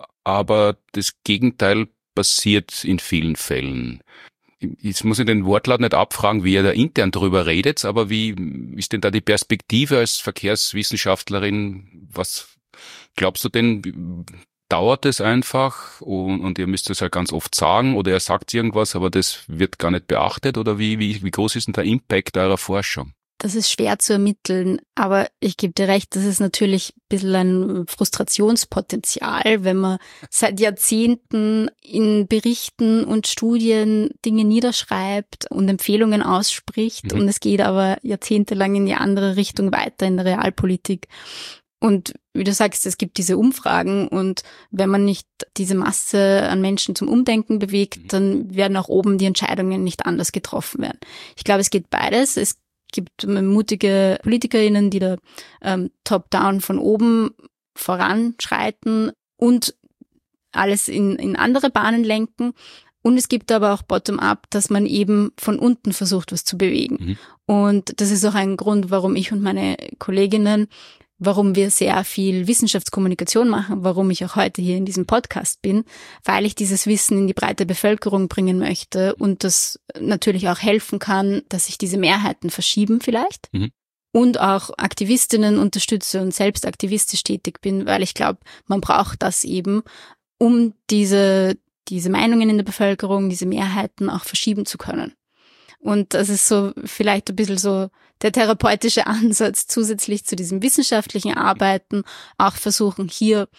aber das Gegenteil passiert in vielen Fällen. Jetzt muss ich den Wortlaut nicht abfragen, wie ihr da intern drüber redet, aber wie ist denn da die Perspektive als Verkehrswissenschaftlerin? Was glaubst du denn? Dauert es einfach und, und ihr müsst es halt ganz oft sagen oder er sagt irgendwas, aber das wird gar nicht beachtet oder wie, wie, wie groß ist denn der Impact eurer Forschung? Das ist schwer zu ermitteln, aber ich gebe dir recht, das ist natürlich ein bisschen ein Frustrationspotenzial, wenn man seit Jahrzehnten in Berichten und Studien Dinge niederschreibt und Empfehlungen ausspricht mhm. und es geht aber jahrzehntelang in die andere Richtung weiter in der Realpolitik. Und wie du sagst, es gibt diese Umfragen und wenn man nicht diese Masse an Menschen zum Umdenken bewegt, dann werden auch oben die Entscheidungen nicht anders getroffen werden. Ich glaube, es geht beides. Es gibt mutige PolitikerInnen, die da ähm, top-down von oben voranschreiten und alles in, in andere Bahnen lenken. Und es gibt aber auch bottom-up, dass man eben von unten versucht, was zu bewegen. Mhm. Und das ist auch ein Grund, warum ich und meine Kolleginnen warum wir sehr viel Wissenschaftskommunikation machen, warum ich auch heute hier in diesem Podcast bin, weil ich dieses Wissen in die breite Bevölkerung bringen möchte und das natürlich auch helfen kann, dass sich diese Mehrheiten verschieben vielleicht. Mhm. Und auch Aktivistinnen unterstütze und selbst aktivistisch tätig bin, weil ich glaube, man braucht das eben, um diese, diese Meinungen in der Bevölkerung, diese Mehrheiten auch verschieben zu können. Und das ist so vielleicht ein bisschen so der therapeutische Ansatz zusätzlich zu diesem wissenschaftlichen Arbeiten, auch versuchen hier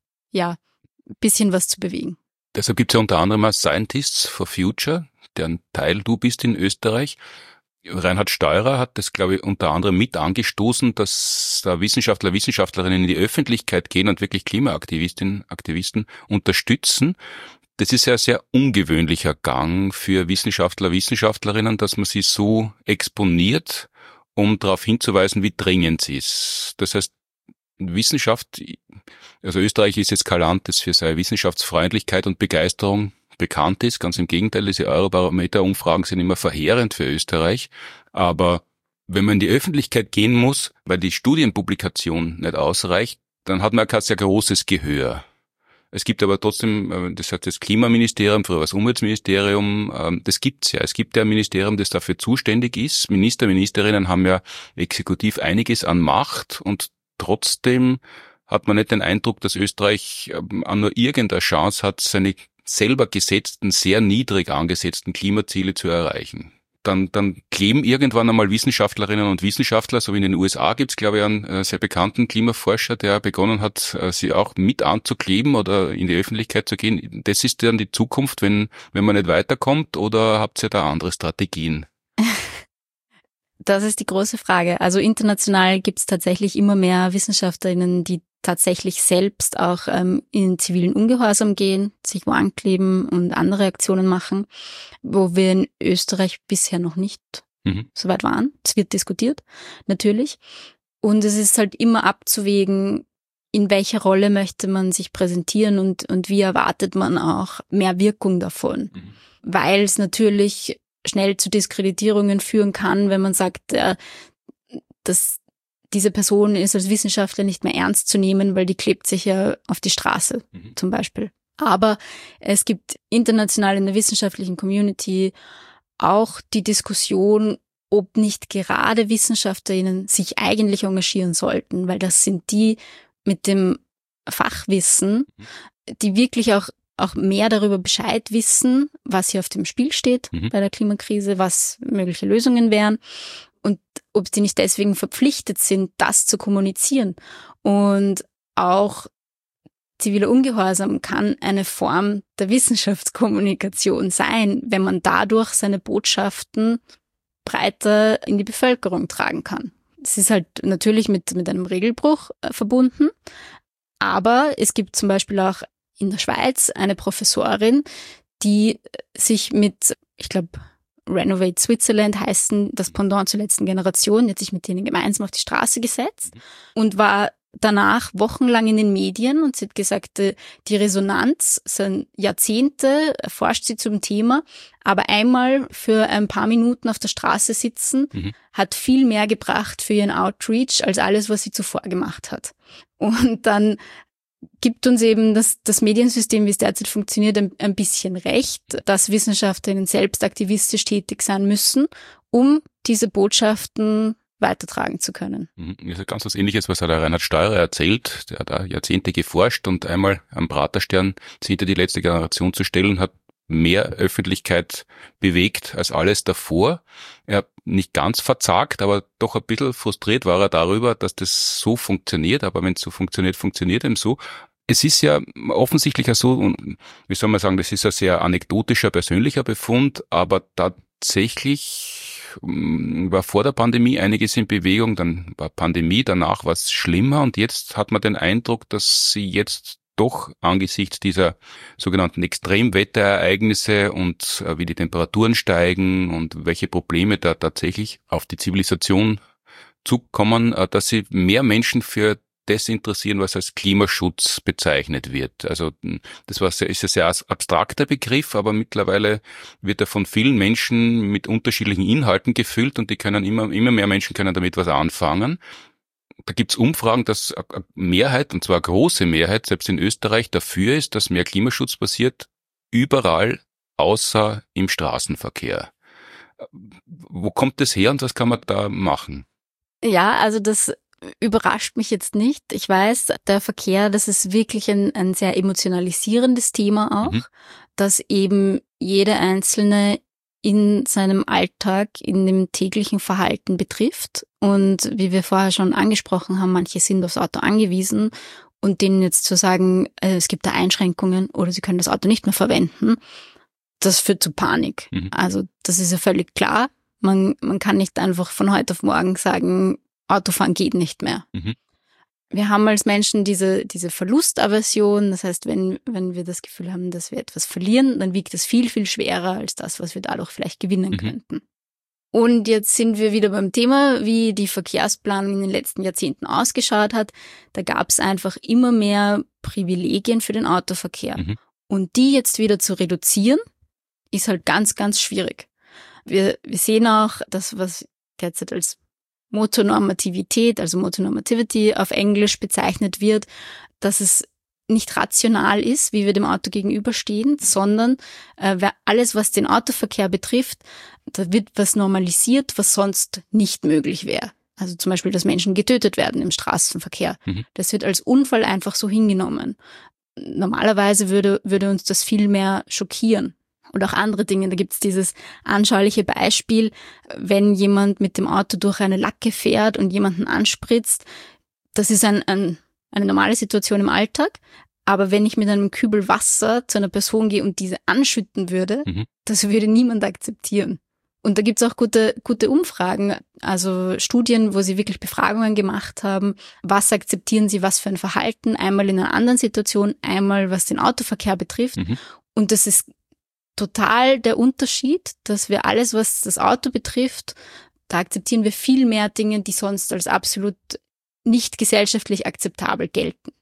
ja ein bisschen was zu bewegen. Deshalb gibt es ja unter anderem auch Scientists for Future, deren Teil du bist in Österreich. Reinhard Steurer hat das, glaube ich, unter anderem mit angestoßen, dass da Wissenschaftler, Wissenschaftlerinnen in die Öffentlichkeit gehen und wirklich Klimaaktivistinnen, Aktivisten unterstützen. Das ist ja ein sehr ungewöhnlicher Gang für Wissenschaftler, Wissenschaftlerinnen, dass man sie so exponiert, um darauf hinzuweisen, wie dringend sie ist. Das heißt, Wissenschaft, also Österreich ist jetzt kein Land, das für seine Wissenschaftsfreundlichkeit und Begeisterung bekannt ist. Ganz im Gegenteil, diese Eurobarometer-Umfragen sind immer verheerend für Österreich. Aber wenn man in die Öffentlichkeit gehen muss, weil die Studienpublikation nicht ausreicht, dann hat man kein sehr großes Gehör. Es gibt aber trotzdem, das hat das Klimaministerium, früher das Umweltministerium, das gibt's ja. Es gibt ja ein Ministerium, das dafür zuständig ist. Minister, Ministerinnen haben ja exekutiv einiges an Macht und trotzdem hat man nicht den Eindruck, dass Österreich an nur irgendeine Chance hat, seine selber gesetzten, sehr niedrig angesetzten Klimaziele zu erreichen. Dann, dann kleben irgendwann einmal Wissenschaftlerinnen und Wissenschaftler, so wie in den U S A gibt's, glaube ich, einen sehr bekannten Klimaforscher, der begonnen hat, sie auch mit anzukleben oder in die Öffentlichkeit zu gehen. Das ist dann die Zukunft, wenn, wenn man nicht weiterkommt, oder habt ihr da andere Strategien? Das ist die große Frage. Also international gibt's tatsächlich immer mehr WissenschaftlerInnen, die tatsächlich selbst auch ähm, in zivilen Ungehorsam gehen, sich wo ankleben und andere Aktionen machen, wo wir in Österreich bisher noch nicht mhm. so weit waren. Es wird diskutiert, natürlich. Und es ist halt immer abzuwägen, in welcher Rolle möchte man sich präsentieren und, und wie erwartet man auch mehr Wirkung davon. Mhm. Weil es natürlich schnell zu Diskreditierungen führen kann, wenn man sagt, äh, dass diese Person ist als Wissenschaftler nicht mehr ernst zu nehmen, weil die klebt sich ja auf die Straße, mhm. zum Beispiel. Aber es gibt international in der wissenschaftlichen Community auch die Diskussion, ob nicht gerade WissenschaftlerInnen sich eigentlich engagieren sollten, weil das sind die mit dem Fachwissen, die wirklich auch auch mehr darüber Bescheid wissen, was hier auf dem Spiel steht mhm. bei der Klimakrise, was mögliche Lösungen wären. Und ob sie nicht deswegen verpflichtet sind, das zu kommunizieren. Und auch ziviler Ungehorsam kann eine Form der Wissenschaftskommunikation sein, wenn man dadurch seine Botschaften breiter in die Bevölkerung tragen kann. Es ist halt natürlich mit, mit einem Regelbruch äh, verbunden, aber es gibt zum Beispiel auch in der Schweiz eine Professorin, die sich mit, ich glaube, Renovate Switzerland heißen das Pendant zur letzten Generation, die hat sich mit denen gemeinsam auf die Straße gesetzt und war danach wochenlang in den Medien und sie hat gesagt, die Resonanz sind Jahrzehnte, forscht sie zum Thema, aber einmal für ein paar Minuten auf der Straße sitzen, mhm. hat viel mehr gebracht für ihren Outreach als alles, was sie zuvor gemacht hat. Und dann gibt uns eben das, das Mediensystem, wie es derzeit funktioniert, ein, ein bisschen recht, dass Wissenschaftlerinnen selbst aktivistisch tätig sein müssen, um diese Botschaften weitertragen zu können. Das ist ganz was Ähnliches, was der Reinhard Steurer erzählt. Der hat da Jahrzehnte geforscht und einmal am Praterstern hinter die letzte Generation zu stellen, hat mehr Öffentlichkeit bewegt als alles davor. Er hat nicht ganz verzagt, aber doch ein bisschen frustriert war er darüber, dass das so funktioniert. Aber wenn es so funktioniert, funktioniert eben so. Es ist ja offensichtlich ja so, und wie soll man sagen, das ist ein sehr anekdotischer, persönlicher Befund, aber tatsächlich war vor der Pandemie einiges in Bewegung, dann war Pandemie, danach war es schlimmer und jetzt hat man den Eindruck, dass sie jetzt doch angesichts dieser sogenannten Extremwetterereignisse und äh, wie die Temperaturen steigen und welche Probleme da tatsächlich auf die Zivilisation zukommen, äh, dass sie mehr Menschen für das interessieren, was als Klimaschutz bezeichnet wird. Also das war sehr, ist ein sehr abstrakter Begriff, aber mittlerweile wird er von vielen Menschen mit unterschiedlichen Inhalten gefüllt und die können immer, immer mehr Menschen können damit was anfangen. Da gibt's Umfragen, dass eine Mehrheit, und zwar eine große Mehrheit, selbst in Österreich, dafür ist, dass mehr Klimaschutz passiert, überall außer im Straßenverkehr. Wo kommt das her und was kann man da machen? Ja, also das überrascht mich jetzt nicht. Ich weiß, der Verkehr, das ist wirklich ein, ein sehr emotionalisierendes Thema auch, mhm. dass eben jede Einzelne in seinem Alltag, in dem täglichen Verhalten betrifft. Und wie wir vorher schon angesprochen haben, manche sind aufs Auto angewiesen und denen jetzt zu sagen, äh, es gibt da Einschränkungen oder sie können das Auto nicht mehr verwenden, das führt zu Panik. Mhm. Also das ist ja völlig klar. Man, man kann nicht einfach von heute auf morgen sagen, Autofahren geht nicht mehr. Mhm. Wir haben als Menschen diese, diese Verlustaversion. Das heißt, wenn, wenn wir das Gefühl haben, dass wir etwas verlieren, dann wiegt es viel, viel schwerer als das, was wir dadurch vielleicht gewinnen mhm. könnten. Und jetzt sind wir wieder beim Thema, wie die Verkehrsplanung in den letzten Jahrzehnten ausgeschaut hat. Da gab es einfach immer mehr Privilegien für den Autoverkehr. Mhm. Und die jetzt wieder zu reduzieren, ist halt ganz, ganz schwierig. Wir, wir sehen auch, das, was derzeit als Motonormativität, also Motonormativity auf Englisch bezeichnet wird, dass es nicht rational ist, wie wir dem Auto gegenüberstehen, sondern äh, alles, was den Autoverkehr betrifft, da wird was normalisiert, was sonst nicht möglich wäre. Also zum Beispiel, dass Menschen getötet werden im Straßenverkehr. Mhm. Das wird als Unfall einfach so hingenommen. Normalerweise würde, würde uns das viel mehr schockieren. Und auch andere Dinge. Da gibt's dieses anschauliche Beispiel, wenn jemand mit dem Auto durch eine Lacke fährt und jemanden anspritzt. Das ist ein, ein, eine normale Situation im Alltag. Aber wenn ich mit einem Kübel Wasser zu einer Person gehe und diese anschütten würde, mhm. das würde niemand akzeptieren. Und da gibt's auch gute, gute Umfragen, also Studien, wo sie wirklich Befragungen gemacht haben. Was akzeptieren sie, was für ein Verhalten? Einmal in einer anderen Situation, einmal was den Autoverkehr betrifft. Mhm. Und das ist total der Unterschied, dass wir alles, was das Auto betrifft, da akzeptieren wir viel mehr Dinge, die sonst als absolut nicht gesellschaftlich akzeptabel gelten.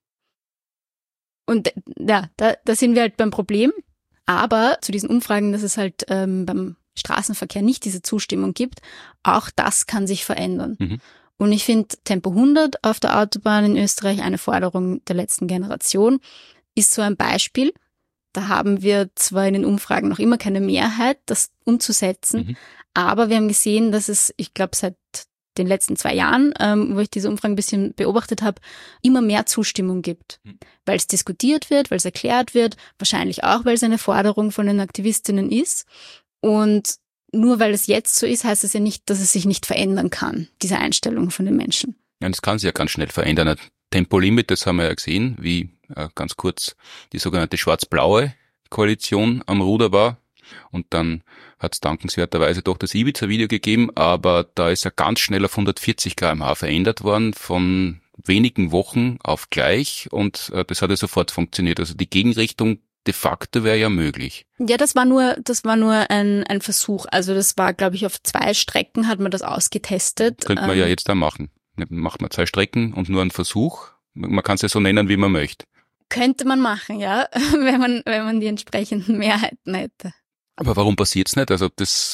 Und ja, da, da sind wir halt beim Problem. Aber zu diesen Umfragen, dass es halt ähm, beim Straßenverkehr nicht diese Zustimmung gibt, auch das kann sich verändern. Mhm. Und ich finde, Tempo hundert auf der Autobahn in Österreich, eine Forderung der letzten Generation, ist so ein Beispiel. Da haben wir zwar in den Umfragen noch immer keine Mehrheit, das umzusetzen, mhm. aber wir haben gesehen, dass es, ich glaube, seit den letzten zwei Jahren, ähm, wo ich diese Umfragen ein bisschen beobachtet habe, immer mehr Zustimmung gibt, mhm. weil es diskutiert wird, weil es erklärt wird, wahrscheinlich auch, weil es eine Forderung von den Aktivistinnen ist. Und nur weil es jetzt so ist, heißt es ja nicht, dass es sich nicht verändern kann, diese Einstellung von den Menschen. Ja, das kann sich ja ganz schnell verändern. Ein Tempolimit, das haben wir ja gesehen, wie äh, ganz kurz die sogenannte schwarz-blaue Koalition am Ruder war. Und dann hat es dankenswerterweise doch das Ibiza-Video gegeben, aber da ist er ganz schnell auf hundertvierzig Kilometer pro Stunde verändert worden, von wenigen Wochen auf gleich. Und äh, das hat ja sofort funktioniert. Also die Gegenrichtung de facto wäre ja möglich. Ja, das war nur, das war nur ein, ein Versuch. Also das war, glaube ich, auf zwei Strecken hat man das ausgetestet. Könnte man ähm, ja jetzt da machen. Macht man zwei Strecken und nur einen Versuch. Man kann es ja so nennen, wie man möchte. Könnte man machen, ja, wenn man, wenn man die entsprechenden Mehrheiten hätte. Aber warum passiert's nicht? Also das,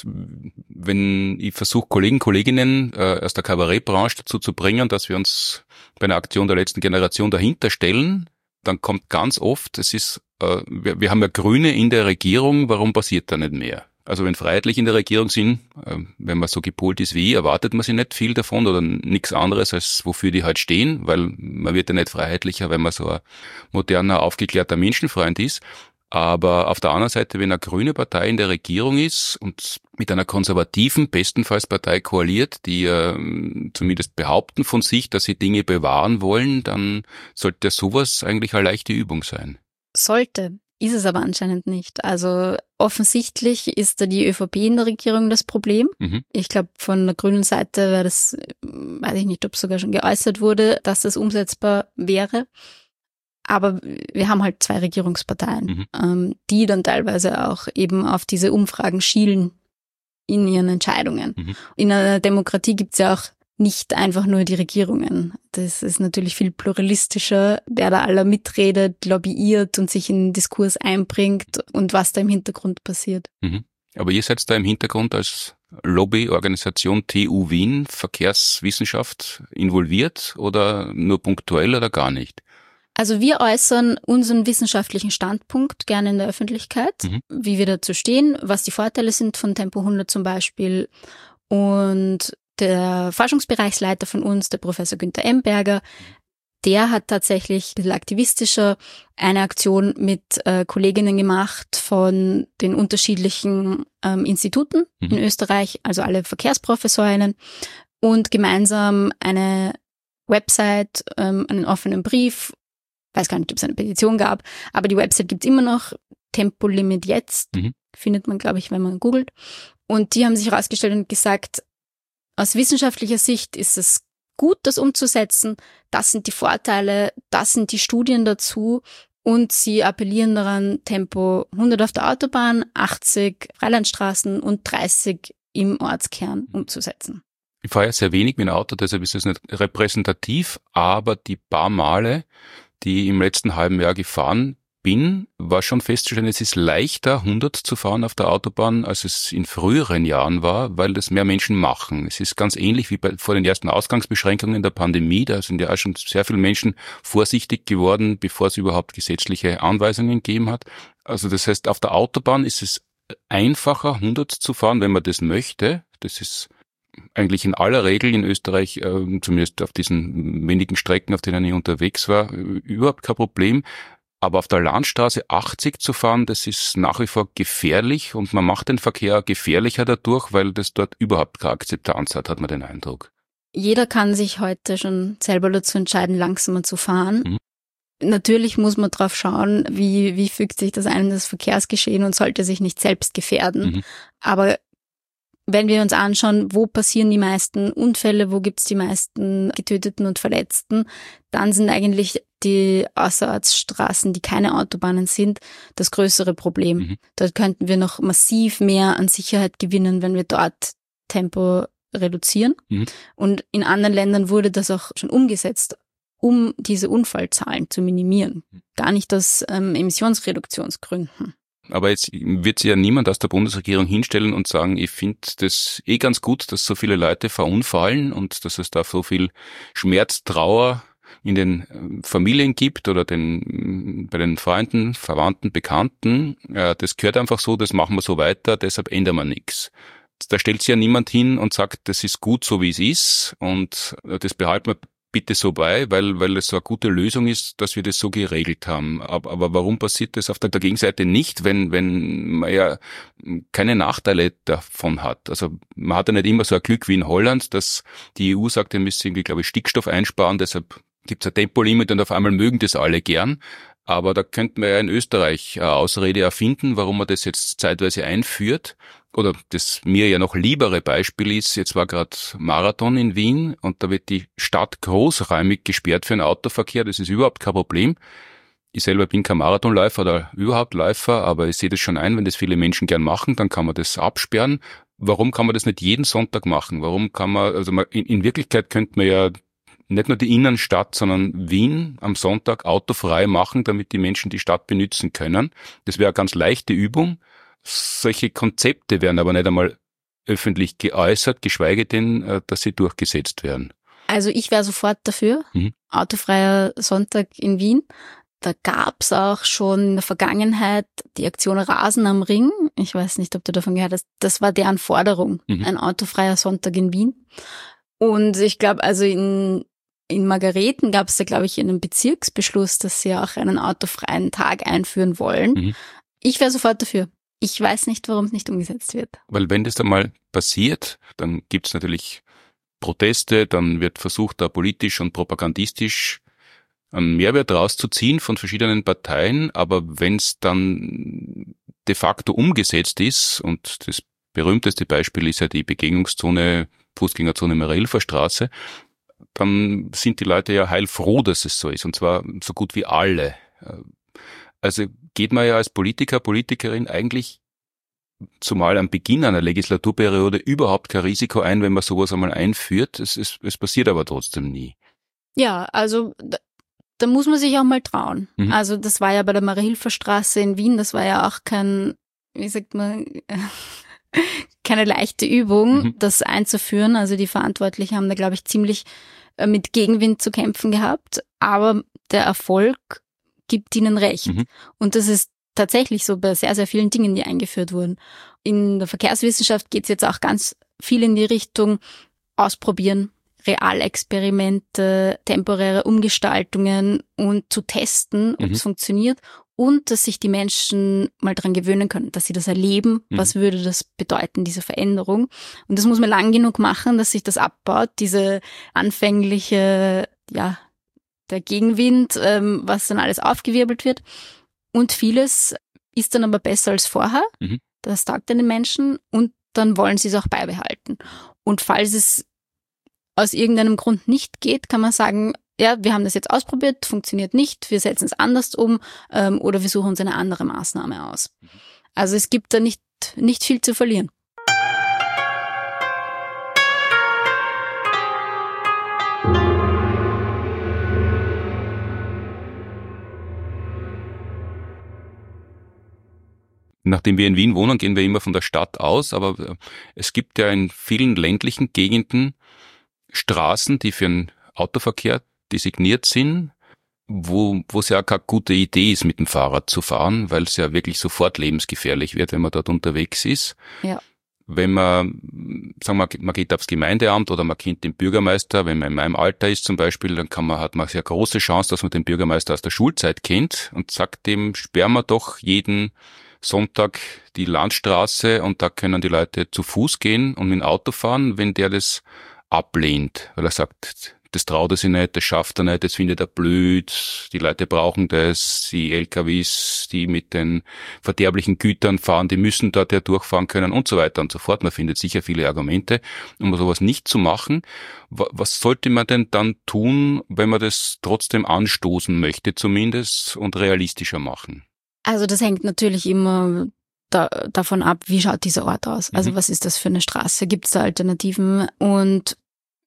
wenn ich versuche, Kollegen, Kolleginnen äh, aus der Kabarettbranche dazu zu bringen, dass wir uns bei einer Aktion der letzten Generation dahinter stellen, dann kommt ganz oft, es ist, äh, wir, wir haben ja Grüne in der Regierung, warum passiert da nicht mehr? Also wenn Freiheitliche in der Regierung sind, äh, wenn man so gepolt ist wie ich, erwartet man sich nicht viel davon oder nichts anderes, als wofür die halt stehen, weil man wird ja nicht freiheitlicher, wenn man so ein moderner, aufgeklärter Menschenfreund ist. Aber auf der anderen Seite, wenn eine grüne Partei in der Regierung ist und mit einer konservativen, bestenfalls Partei koaliert, die äh, zumindest behaupten von sich, dass sie Dinge bewahren wollen, dann sollte sowas eigentlich eine leichte Übung sein. Sollte, ist es aber anscheinend nicht. Also offensichtlich ist da die ÖVP in der Regierung das Problem. Mhm. Ich glaube, von der grünen Seite wäre das, weiß ich nicht, ob es sogar schon geäußert wurde, dass das umsetzbar wäre. Aber wir haben halt zwei Regierungsparteien, mhm. ähm, die dann teilweise auch eben auf diese Umfragen schielen in ihren Entscheidungen. Mhm. In einer Demokratie gibt's ja auch nicht einfach nur die Regierungen. Das ist natürlich viel pluralistischer, wer da alle mitredet, lobbyiert und sich in den Diskurs einbringt und was da im Hintergrund passiert. Mhm. Aber ihr seid da im Hintergrund als Lobbyorganisation T U Wien, Verkehrswissenschaft involviert oder nur punktuell oder gar nicht? Also wir äußern unseren wissenschaftlichen Standpunkt gerne in der Öffentlichkeit, mhm. wie wir dazu stehen, was die Vorteile sind von Tempo hundert zum Beispiel. Und der Forschungsbereichsleiter von uns, der Professor Günther Emberger, der hat tatsächlich ein bisschen aktivistischer eine Aktion mit äh, Kolleginnen gemacht von den unterschiedlichen ähm, Instituten mhm. in Österreich, also alle Verkehrsprofessorinnen, und gemeinsam eine Website, ähm, einen offenen Brief, weiß gar nicht, ob es eine Petition gab, aber die Website gibt's immer noch, Tempolimit jetzt, mhm. findet man, glaube ich, wenn man googelt. Und die haben sich herausgestellt und gesagt, aus wissenschaftlicher Sicht ist es gut, das umzusetzen. Das sind die Vorteile, das sind die Studien dazu. Und sie appellieren daran, Tempo hundert auf der Autobahn, achtzig Freilandstraßen und dreißig im Ortskern umzusetzen. Ich fahre ja sehr wenig mit dem Auto, deshalb ist es nicht repräsentativ, aber die paar Male, die ich im letzten halben Jahr gefahren bin, war schon festzustellen, es ist leichter, hundert zu fahren auf der Autobahn, als es in früheren Jahren war, weil das mehr Menschen machen. Es ist ganz ähnlich wie bei, vor den ersten Ausgangsbeschränkungen der Pandemie. Da sind ja auch schon sehr viele Menschen vorsichtig geworden, bevor es überhaupt gesetzliche Anweisungen gegeben hat. Also das heißt, auf der Autobahn ist es einfacher, hundert zu fahren, wenn man das möchte. Das ist eigentlich in aller Regel in Österreich, äh, zumindest auf diesen wenigen Strecken, auf denen ich unterwegs war, überhaupt kein Problem. Aber auf der Landstraße achtzig zu fahren, das ist nach wie vor gefährlich und man macht den Verkehr gefährlicher dadurch, weil das dort überhaupt keine Akzeptanz hat, hat man den Eindruck. Jeder kann sich heute schon selber dazu entscheiden, langsamer zu fahren. Mhm. Natürlich muss man drauf schauen, wie, wie fügt sich das ein in das Verkehrsgeschehen und sollte sich nicht selbst gefährden. Mhm. Aber wenn wir uns anschauen, wo passieren die meisten Unfälle, wo gibt's die meisten Getöteten und Verletzten, dann sind eigentlich die Außerortsstraßen, die keine Autobahnen sind, das größere Problem. Mhm. Dort könnten wir noch massiv mehr an Sicherheit gewinnen, wenn wir dort Tempo reduzieren. Mhm. Und in anderen Ländern wurde das auch schon umgesetzt, um diese Unfallzahlen zu minimieren. Gar nicht aus ähm, Emissionsreduktionsgründen. Aber jetzt wird sich ja niemand aus der Bundesregierung hinstellen und sagen, ich finde das eh ganz gut, dass so viele Leute verunfallen und dass es da so viel Schmerz, Trauer in den Familien gibt oder den, bei den Freunden, Verwandten, Bekannten. Das gehört einfach so, das machen wir so weiter, deshalb ändern wir nichts. Da stellt sich ja niemand hin und sagt, das ist gut so, wie es ist und das behalten wir bitte so bei, weil weil es so eine gute Lösung ist, dass wir das so geregelt haben. Aber, aber warum passiert das auf der, der Gegenseite nicht, wenn wenn man ja keine Nachteile davon hat? Also man hat ja nicht immer so ein Glück wie in Holland, dass die E U sagt, wir müssen irgendwie, glaube ich, Stickstoff einsparen, deshalb gibt es ein Tempolimit und auf einmal mögen das alle gern. Aber da könnten wir ja in Österreich eine Ausrede erfinden, warum man das jetzt zeitweise einführt. Oder das mir ja noch liebere Beispiel ist, jetzt war gerade Marathon in Wien und da wird die Stadt großräumig gesperrt für den Autoverkehr. Das ist überhaupt kein Problem. Ich selber bin kein Marathonläufer oder überhaupt Läufer, aber ich sehe das schon ein, wenn das viele Menschen gern machen, dann kann man das absperren. Warum kann man das nicht jeden Sonntag machen? Warum kann man, also man, in, in Wirklichkeit könnte man ja nicht nur die Innenstadt, sondern Wien am Sonntag autofrei machen, damit die Menschen die Stadt benutzen können. Das wäre eine ganz leichte Übung. Solche Konzepte werden aber nicht einmal öffentlich geäußert, geschweige denn, dass sie durchgesetzt werden. Also ich wäre sofort dafür, mhm. autofreier Sonntag in Wien. Da gab's auch schon in der Vergangenheit die Aktion Rasen am Ring. Ich weiß nicht, ob du davon gehört hast. Das war deren Forderung, mhm. ein autofreier Sonntag in Wien. Und ich glaube, also in in Margareten gab es da, glaube ich, einen Bezirksbeschluss, dass sie auch einen autofreien Tag einführen wollen. Mhm. Ich wäre sofort dafür. Ich weiß nicht, warum es nicht umgesetzt wird. Weil wenn das einmal passiert, dann gibt es natürlich Proteste, dann wird versucht, da politisch und propagandistisch einen Mehrwert rauszuziehen von verschiedenen Parteien. Aber wenn es dann de facto umgesetzt ist, und das berühmteste Beispiel ist ja die Begegnungszone, Fußgängerzone Maria-Hilfer Straße, dann sind die Leute ja heilfroh, dass es so ist, und zwar so gut wie alle. Also geht man ja als Politiker, Politikerin eigentlich, zumal am Beginn einer Legislaturperiode, überhaupt kein Risiko ein, wenn man sowas einmal einführt. Es, es, es passiert aber trotzdem nie. Ja, also da, da muss man sich auch mal trauen. Mhm. Also das war ja bei der Maria-Hilfer Straße in Wien, das war ja auch kein, wie sagt man, keine leichte Übung, mhm. das einzuführen. Also die Verantwortlichen haben da, glaube ich, ziemlich mit Gegenwind zu kämpfen gehabt. Aber der Erfolg gibt ihnen recht. Mhm. Und das ist tatsächlich so bei sehr, sehr vielen Dingen, die eingeführt wurden. In der Verkehrswissenschaft geht es jetzt auch ganz viel in die Richtung ausprobieren, Realexperimente, temporäre Umgestaltungen und zu testen, ob mhm. es funktioniert. Und dass sich die Menschen mal dran gewöhnen können, dass sie das erleben. Mhm. Was würde das bedeuten, diese Veränderung? Und das muss man lang genug machen, dass sich das abbaut, diese anfängliche, ja, der Gegenwind, ähm, was dann alles aufgewirbelt wird. Und vieles ist dann aber besser als vorher. Mhm. Das taugt den Menschen und dann wollen sie es auch beibehalten. Und falls es aus irgendeinem Grund nicht geht, kann man sagen, ja, wir haben das jetzt ausprobiert, funktioniert nicht, wir setzen es anders um ähm, oder wir suchen uns eine andere Maßnahme aus. Also es gibt da nicht, nicht viel zu verlieren. Nachdem wir in Wien wohnen, gehen wir immer von der Stadt aus, aber es gibt ja in vielen ländlichen Gegenden Straßen, die für den Autoverkehr designiert sind, wo wo es ja keine gute Idee ist, mit dem Fahrrad zu fahren, weil es ja wirklich sofort lebensgefährlich wird, wenn man dort unterwegs ist. Ja. Wenn man, sagen wir, man geht aufs Gemeindeamt oder man kennt den Bürgermeister, wenn man in meinem Alter ist zum Beispiel, dann kann man, hat man sehr große Chance, dass man den Bürgermeister aus der Schulzeit kennt und sagt dem, sperren wir doch jeden Sonntag die Landstraße und da können die Leute zu Fuß gehen und mit dem Auto fahren. Wenn der das ablehnt, weil er sagt, das traut er sich nicht, das schafft er nicht, das findet er blöd, die Leute brauchen das, die L K Ws, die mit den verderblichen Gütern fahren, die müssen dort ja durchfahren können und so weiter und so fort. Man findet sicher viele Argumente, um sowas nicht zu machen. Was sollte man denn dann tun, wenn man das trotzdem anstoßen möchte zumindest und realistischer machen? Also das hängt natürlich immer da, davon ab, wie schaut dieser Ort aus? Also Mhm. was ist das für eine Straße? Gibt es da Alternativen? Und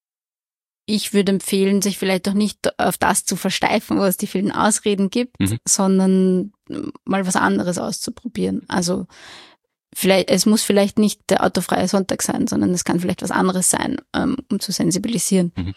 ich würde empfehlen, sich vielleicht auch nicht auf das zu versteifen, was die vielen Ausreden gibt, Mhm. sondern mal was anderes auszuprobieren. Also vielleicht, es muss vielleicht nicht der autofreie Sonntag sein, sondern es kann vielleicht was anderes sein, ähm, um zu sensibilisieren. Mhm.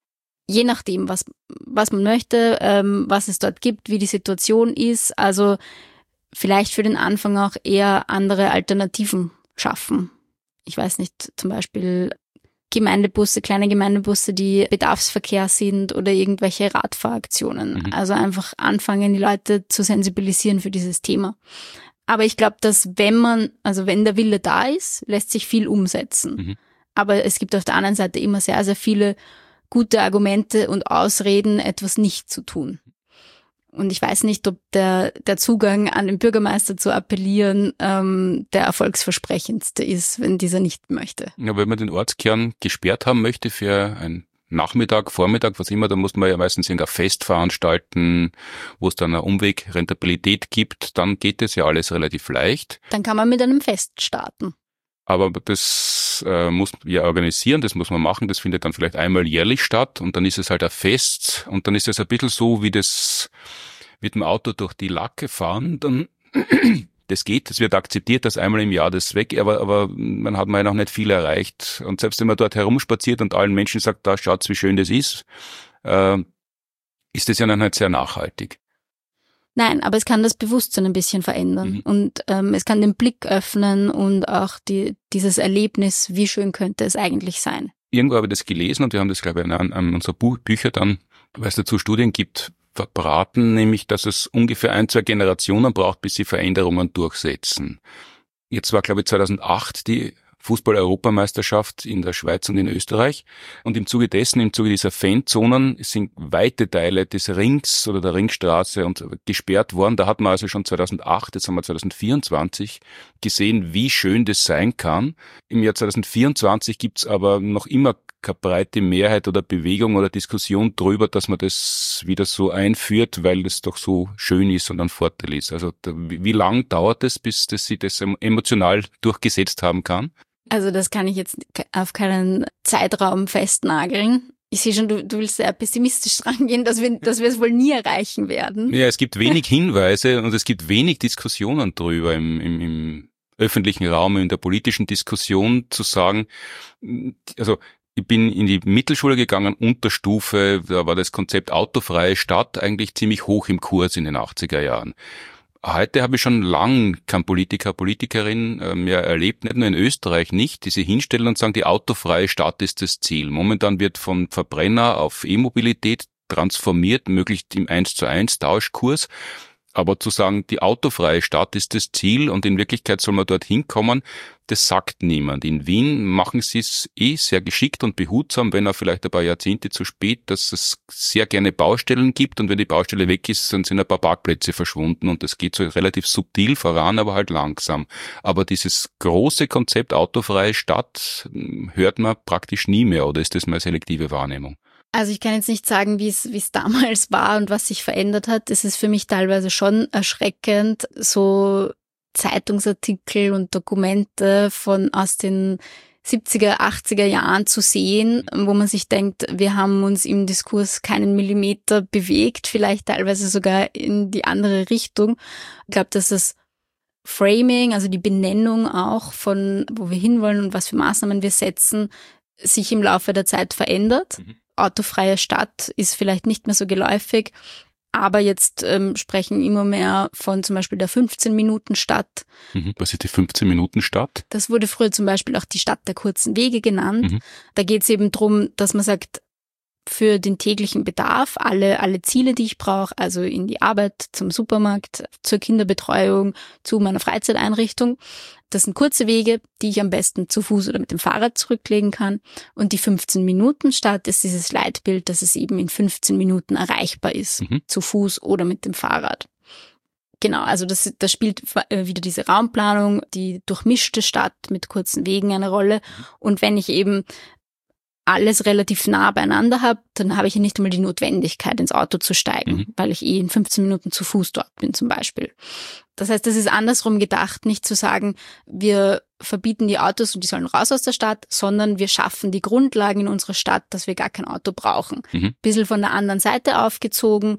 Je nachdem, was, was man möchte, ähm, was es dort gibt, wie die Situation ist. Also vielleicht für den Anfang auch eher andere Alternativen schaffen. Ich weiß nicht, zum Beispiel Gemeindebusse, kleine Gemeindebusse, die Bedarfsverkehr sind oder irgendwelche Radfahraktionen. Mhm. Also einfach anfangen, die Leute zu sensibilisieren für dieses Thema. Aber ich glaube, dass wenn man, also wenn der Wille da ist, lässt sich viel umsetzen. Mhm. Aber es gibt auf der anderen Seite immer sehr, sehr viele gute Argumente und Ausreden, etwas nicht zu tun. Und ich weiß nicht, ob der, der Zugang an den Bürgermeister zu appellieren ähm, der erfolgsversprechendste ist, wenn dieser nicht möchte. Ja, wenn man den Ortskern gesperrt haben möchte für einen Nachmittag, Vormittag, was immer, dann muss man ja meistens irgendein Fest veranstalten, wo es dann eine Umwegrentabilität gibt, dann geht das ja alles relativ leicht. Dann kann man mit einem Fest starten. Aber das äh, muss ja organisieren, das muss man machen, das findet dann vielleicht einmal jährlich statt und dann ist es halt ein Fest und dann ist es ein bisschen so wie das mit dem Auto durch die Lacke fahren, dann das geht, das wird akzeptiert, dass einmal im Jahr das weg, aber, aber man hat mal noch nicht viel erreicht und selbst wenn man dort herumspaziert und allen Menschen sagt, da schaut's, wie schön das ist, äh, ist das ja dann halt sehr nachhaltig. Nein, aber es kann das Bewusstsein ein bisschen verändern Mhm. und ähm, es kann den Blick öffnen und auch die, dieses Erlebnis, wie schön könnte es eigentlich sein. Irgendwo habe ich das gelesen und wir haben das, glaube ich, an, an unserer Buch, Bücher dann, weil es dazu Studien gibt, verbraten, nämlich, dass es ungefähr ein, zwei Generationen braucht, bis sie Veränderungen durchsetzen. Jetzt war, glaube ich, zweitausendacht die Fußball-Europameisterschaft in der Schweiz und in Österreich. Und im Zuge dessen, im Zuge dieser Fanzonen, sind weite Teile des Rings oder der Ringstraße und gesperrt worden. Da hat man also schon zweitausendacht, jetzt haben wir zweitausendvierundzwanzig, gesehen, wie schön das sein kann. Im Jahr zweitausendvierundzwanzig gibt's aber noch immer keine breite Mehrheit oder Bewegung oder Diskussion drüber, dass man das wieder so einführt, weil das doch so schön ist und ein Vorteil ist. Also da, wie, wie lang dauert es, bis das sie das emotional durchgesetzt haben kann? Also das kann ich jetzt auf keinen Zeitraum festnageln. Ich sehe schon, du, du willst sehr pessimistisch rangehen, dass wir, dass wir es wohl nie erreichen werden. Ja, es gibt wenig Hinweise und es gibt wenig Diskussionen drüber im, im, im öffentlichen Raum, in der politischen Diskussion zu sagen, also ich bin in die Mittelschule gegangen, Unterstufe, da war das Konzept autofreie Stadt eigentlich ziemlich hoch im Kurs in den achtziger Jahren. Heute habe ich schon lang keinen Politiker, Politikerin mehr erlebt, nicht nur in Österreich nicht, die sich hinstellen und sagen, die autofreie Stadt ist das Ziel. Momentan wird von Verbrenner auf E-Mobilität transformiert, möglichst im eins zu eins Tauschkurs. Aber zu sagen, die autofreie Stadt ist das Ziel und in Wirklichkeit soll man dorthin kommen, das sagt niemand. In Wien machen sie es eh sehr geschickt und behutsam, wenn auch vielleicht ein paar Jahrzehnte zu spät, dass es sehr gerne Baustellen gibt und wenn die Baustelle weg ist, dann sind ein paar Parkplätze verschwunden und das geht so relativ subtil voran, aber halt langsam. Aber dieses große Konzept autofreie Stadt hört man praktisch nie mehr, oder ist das mal selektive Wahrnehmung? Also ich kann jetzt nicht sagen, wie es wie es damals war und was sich verändert hat. Es ist für mich teilweise schon erschreckend, so Zeitungsartikel und Dokumente von aus den siebziger, achtziger Jahren zu sehen, wo man sich denkt, wir haben uns im Diskurs keinen Millimeter bewegt, vielleicht teilweise sogar in die andere Richtung. Ich glaube, dass das Framing, also die Benennung auch von, wo wir hinwollen und was für Maßnahmen wir setzen, sich im Laufe der Zeit verändert. Mhm. Autofreie Stadt ist vielleicht nicht mehr so geläufig, aber jetzt ähm, sprechen immer mehr von zum Beispiel der fünfzehn-Minuten-Stadt. Mhm. Was ist die fünfzehn-Minuten-Stadt? Das wurde früher zum Beispiel auch die Stadt der kurzen Wege genannt. Mhm. Da geht es eben drum, dass man sagt, für den täglichen Bedarf, alle, alle Ziele, die ich brauche, also in die Arbeit, zum Supermarkt, zur Kinderbetreuung, zu meiner Freizeiteinrichtung. Das sind kurze Wege, die ich am besten zu Fuß oder mit dem Fahrrad zurücklegen kann. Und die fünfzehn Minuten Stadt ist dieses Leitbild, dass es eben in fünfzehn Minuten erreichbar ist, mhm. zu Fuß oder mit dem Fahrrad. Genau, also das, das spielt wieder diese Raumplanung, die durchmischte Stadt mit kurzen Wegen eine Rolle. Und wenn ich eben alles relativ nah beieinander habe, dann habe ich ja nicht einmal die Notwendigkeit, ins Auto zu steigen, mhm. weil ich eh in fünfzehn Minuten zu Fuß dort bin zum Beispiel. Das heißt, das ist andersrum gedacht, nicht zu sagen, wir verbieten die Autos und die sollen raus aus der Stadt, sondern wir schaffen die Grundlagen in unserer Stadt, dass wir gar kein Auto brauchen. Mhm. Bisschen von der anderen Seite aufgezogen,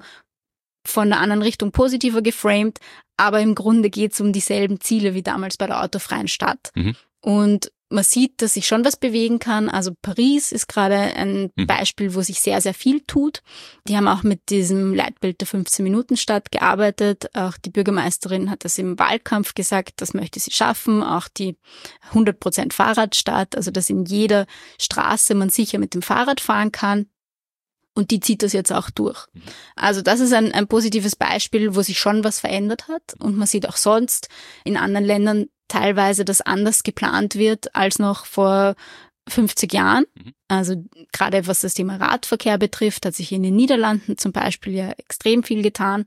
von der anderen Richtung positiver geframed, aber im Grunde geht es um dieselben Ziele wie damals bei der autofreien Stadt. Mhm. Und man sieht, dass sich schon was bewegen kann. Also Paris ist gerade ein mhm. Beispiel, wo sich sehr, sehr viel tut. Die haben auch mit diesem Leitbild der fünfzehn-Minuten-Stadt gearbeitet. Auch die Bürgermeisterin hat das im Wahlkampf gesagt, das möchte sie schaffen. Auch die hundert Prozent Fahrradstadt, also dass in jeder Straße man sicher mit dem Fahrrad fahren kann. Und die zieht das jetzt auch durch. Also das ist ein, ein positives Beispiel, wo sich schon was verändert hat. Und man sieht auch sonst in anderen Ländern teilweise, dass anders geplant wird als noch vor fünfzig Jahren. Also gerade was das Thema Radverkehr betrifft, hat sich in den Niederlanden zum Beispiel ja extrem viel getan.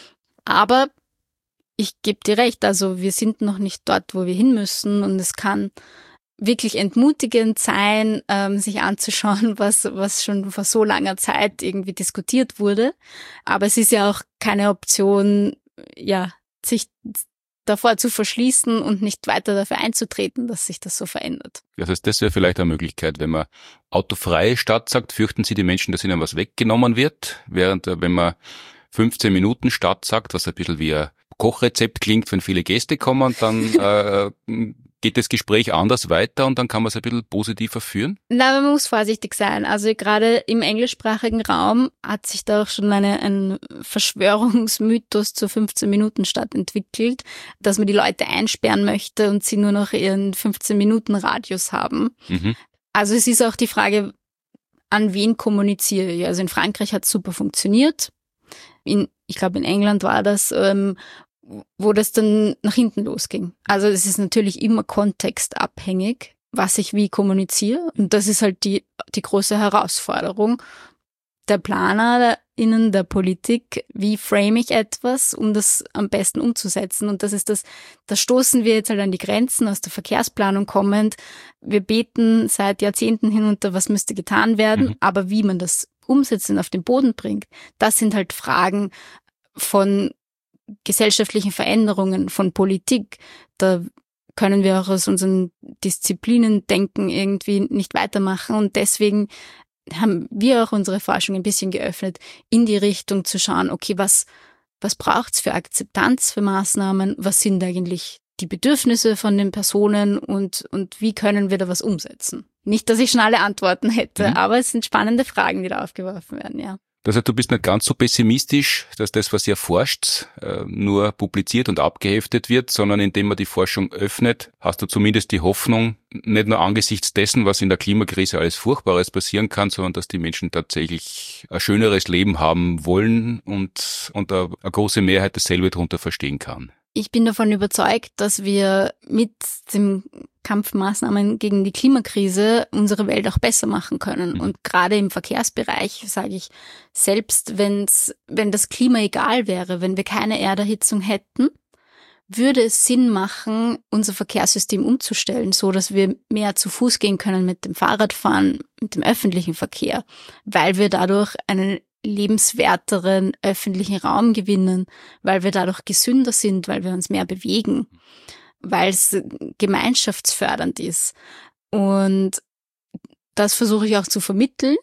Aber ich gebe dir recht, also wir sind noch nicht dort, wo wir hin müssen. Und es kann wirklich entmutigend sein, ähm, sich anzuschauen, was was schon vor so langer Zeit irgendwie diskutiert wurde. Aber es ist ja auch keine Option, ja, sich davor zu verschließen und nicht weiter dafür einzutreten, dass sich das so verändert. Das heißt, das wäre vielleicht eine Möglichkeit, wenn man autofreie Stadt sagt, fürchten Sie die Menschen, dass ihnen was weggenommen wird, während wenn man fünfzehn Minuten Stadt sagt, was ein bisschen wie ein Kochrezept klingt, wenn viele Gäste kommen, dann äh, geht das Gespräch anders weiter und dann kann man es ein bisschen positiver führen? Na, man muss vorsichtig sein. Also gerade im englischsprachigen Raum hat sich da auch schon eine, ein Verschwörungsmythos zur fünfzehn-Minuten-Stadt entwickelt, dass man die Leute einsperren möchte und sie nur noch ihren fünfzehn-Minuten-Radius haben. Mhm. Also es ist auch die Frage, an wen kommuniziere ich? Also in Frankreich hat es super funktioniert. In, ich glaube, in England war das, ähm, wo das dann nach hinten losging. Also es ist natürlich immer kontextabhängig, was ich wie kommuniziere. Und das ist halt die, die große Herausforderung der PlanerInnen, der Politik. Wie frame ich etwas, um das am besten umzusetzen? Und das ist das, da stoßen wir jetzt halt an die Grenzen aus der Verkehrsplanung kommend. Wir beten seit Jahrzehnten hinunter, was müsste getan werden, mhm. aber wie man das umsetzt und auf den Boden bringt, das sind halt Fragen von gesellschaftlichen Veränderungen, von Politik. Da können wir auch aus unseren Disziplinen denken irgendwie nicht weitermachen und deswegen haben wir auch unsere Forschung ein bisschen geöffnet, in die Richtung zu schauen, okay, was, was braucht's für Akzeptanz für Maßnahmen, was sind eigentlich die Bedürfnisse von den Personen und, und wie können wir da was umsetzen? Nicht, dass ich schon alle Antworten hätte, mhm. aber es sind spannende Fragen, die da aufgeworfen werden, ja. Das heißt, du bist nicht ganz so pessimistisch, dass das, was ihr forscht, nur publiziert und abgeheftet wird, sondern indem man die Forschung öffnet, hast du zumindest die Hoffnung, nicht nur angesichts dessen, was in der Klimakrise alles Furchtbares passieren kann, sondern dass die Menschen tatsächlich ein schöneres Leben haben wollen und, und eine große Mehrheit dasselbe darunter verstehen kann. Ich bin davon überzeugt, dass wir mit den Kampfmaßnahmen gegen die Klimakrise unsere Welt auch besser machen können. Und gerade im Verkehrsbereich sage ich, selbst wenn's, wenn das Klima egal wäre, wenn wir keine Erderhitzung hätten, würde es Sinn machen, unser Verkehrssystem umzustellen, so dass wir mehr zu Fuß gehen können mit dem Fahrradfahren, mit dem öffentlichen Verkehr, weil wir dadurch einen lebenswerteren öffentlichen Raum gewinnen, weil wir dadurch gesünder sind, weil wir uns mehr bewegen, weil es gemeinschaftsfördernd ist. Und das versuche ich auch zu vermitteln.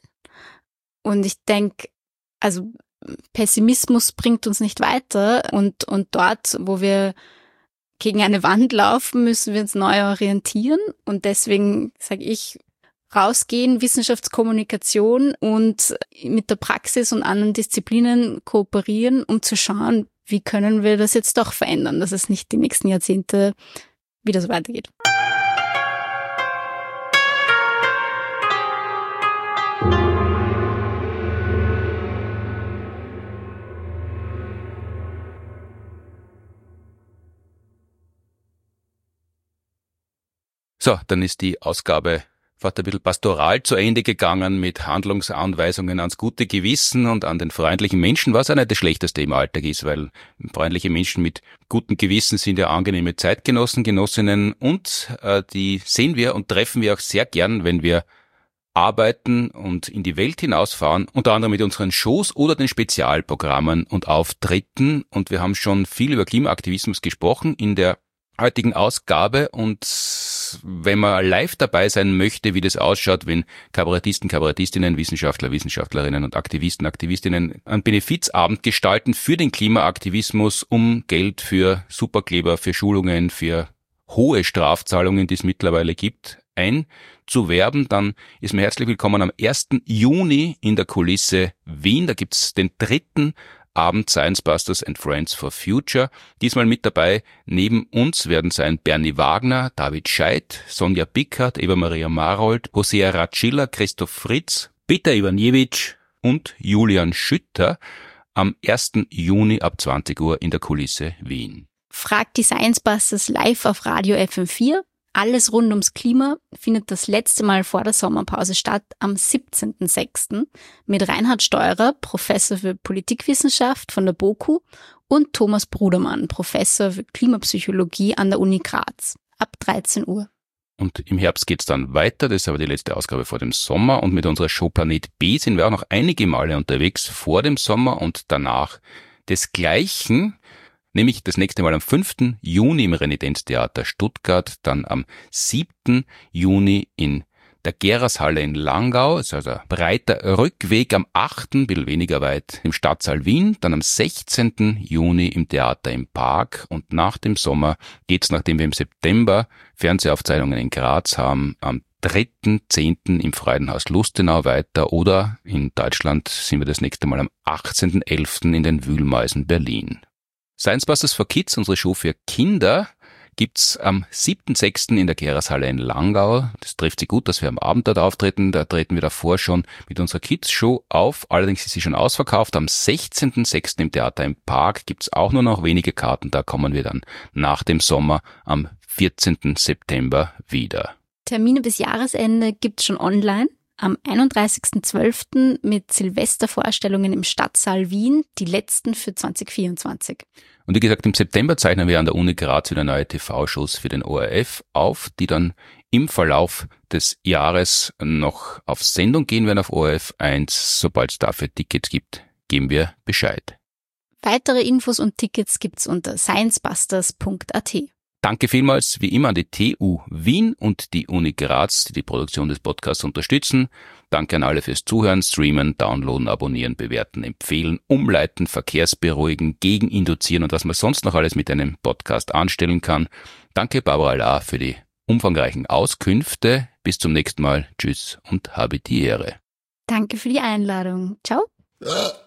Und ich denke, also Pessimismus bringt uns nicht weiter. Und, und dort, wo wir gegen eine Wand laufen, müssen wir uns neu orientieren. Und deswegen sage ich, rausgehen, Wissenschaftskommunikation und mit der Praxis und anderen Disziplinen kooperieren, um zu schauen, wie können wir das jetzt doch verändern, dass es nicht die nächsten Jahrzehnte wieder so weitergeht. So, dann ist die Ausgabe fast ein bisschen pastoral zu Ende gegangen mit Handlungsanweisungen ans gute Gewissen und an den freundlichen Menschen, was auch nicht das Schlechteste im Alltag ist, weil freundliche Menschen mit gutem Gewissen sind ja angenehme Zeitgenossen, Genossinnen und äh, die sehen wir und treffen wir auch sehr gern, wenn wir arbeiten und in die Welt hinausfahren, unter anderem mit unseren Shows oder den Spezialprogrammen und Auftritten. Und wir haben schon viel über Klimaaktivismus gesprochen in der heutigen Ausgabe, und wenn man live dabei sein möchte, wie das ausschaut, wenn Kabarettisten, Kabarettistinnen, Wissenschaftler, Wissenschaftlerinnen und Aktivisten, Aktivistinnen einen Benefizabend gestalten für den Klimaaktivismus, um Geld für Superkleber, für Schulungen, für hohe Strafzahlungen, die es mittlerweile gibt, einzuwerben, dann ist man herzlich willkommen am ersten Juni in der Kulisse Wien. Da gibt's den dritten Abend Science Busters and Friends for Future. Diesmal mit dabei neben uns werden sein Bernie Wagner, David Scheidt, Sonja Bickert, Eva-Maria Marold, Hosea Ratschiller, Christoph Fritz, Peter Iwanjewitsch und Julian Schütter am ersten Juni ab zwanzig Uhr in der Kulisse Wien. Fragt die Science Busters live auf Radio F M vier. Alles rund ums Klima findet das letzte Mal vor der Sommerpause statt, am siebzehnten sechsten mit Reinhard Steurer, Professor für Politikwissenschaft von der BOKU, und Thomas Brudermann, Professor für Klimapsychologie an der Uni Graz, ab dreizehn Uhr. Und im Herbst geht's dann weiter, das ist aber die letzte Ausgabe vor dem Sommer, und mit unserer Show Planet B sind wir auch noch einige Male unterwegs vor dem Sommer und danach desgleichen. Nämlich das nächste Mal am fünften Juni im Renitenztheater Stuttgart, dann am siebten Juni in der Gerashalle in Langau, ist also ein breiter Rückweg, am achten ein bisschen weniger weit im Stadtsaal Wien, dann am sechzehnten Juni im Theater im Park, und nach dem Sommer geht's, nachdem wir im September Fernsehaufzeichnungen in Graz haben, am dritten zehnten im Freudenhaus Lustenau weiter, oder in Deutschland sind wir das nächste Mal am achtzehnten elften in den Wühlmäusen Berlin. Science Busters for Kids, unsere Show für Kinder, gibt's am siebten sechsten in der Gerashalle in Langau. Das trifft sich gut, dass wir am Abend dort auftreten. Da treten wir davor schon mit unserer Kids-Show auf. Allerdings ist sie schon ausverkauft. Am sechzehnten sechsten im Theater im Park gibt's auch nur noch wenige Karten. Da kommen wir dann nach dem Sommer am vierzehnten September wieder. Termine bis Jahresende gibt's schon online. Am einunddreißigsten zwölften mit Silvestervorstellungen im Stadtsaal Wien, die letzten für zwanzig vierundzwanzig. Und wie gesagt, im September zeichnen wir an der Uni Graz wieder neue T V-Shows für den O R F auf, die dann im Verlauf des Jahres noch auf Sendung gehen werden auf O R F eins. Sobald es dafür Tickets gibt, geben wir Bescheid. Weitere Infos und Tickets gibt's unter sciencebusters punkt a t. Danke vielmals wie immer an die T U Wien und die Uni Graz, die die Produktion des Podcasts unterstützen. Danke an alle fürs Zuhören, Streamen, Downloaden, Abonnieren, Bewerten, Empfehlen, Umleiten, Verkehrsberuhigen, Gegeninduzieren und was man sonst noch alles mit einem Podcast anstellen kann. Danke Barbara Lahr für die umfangreichen Auskünfte. Bis zum nächsten Mal. Tschüss und habe die Ehre. Danke für die Einladung. Ciao.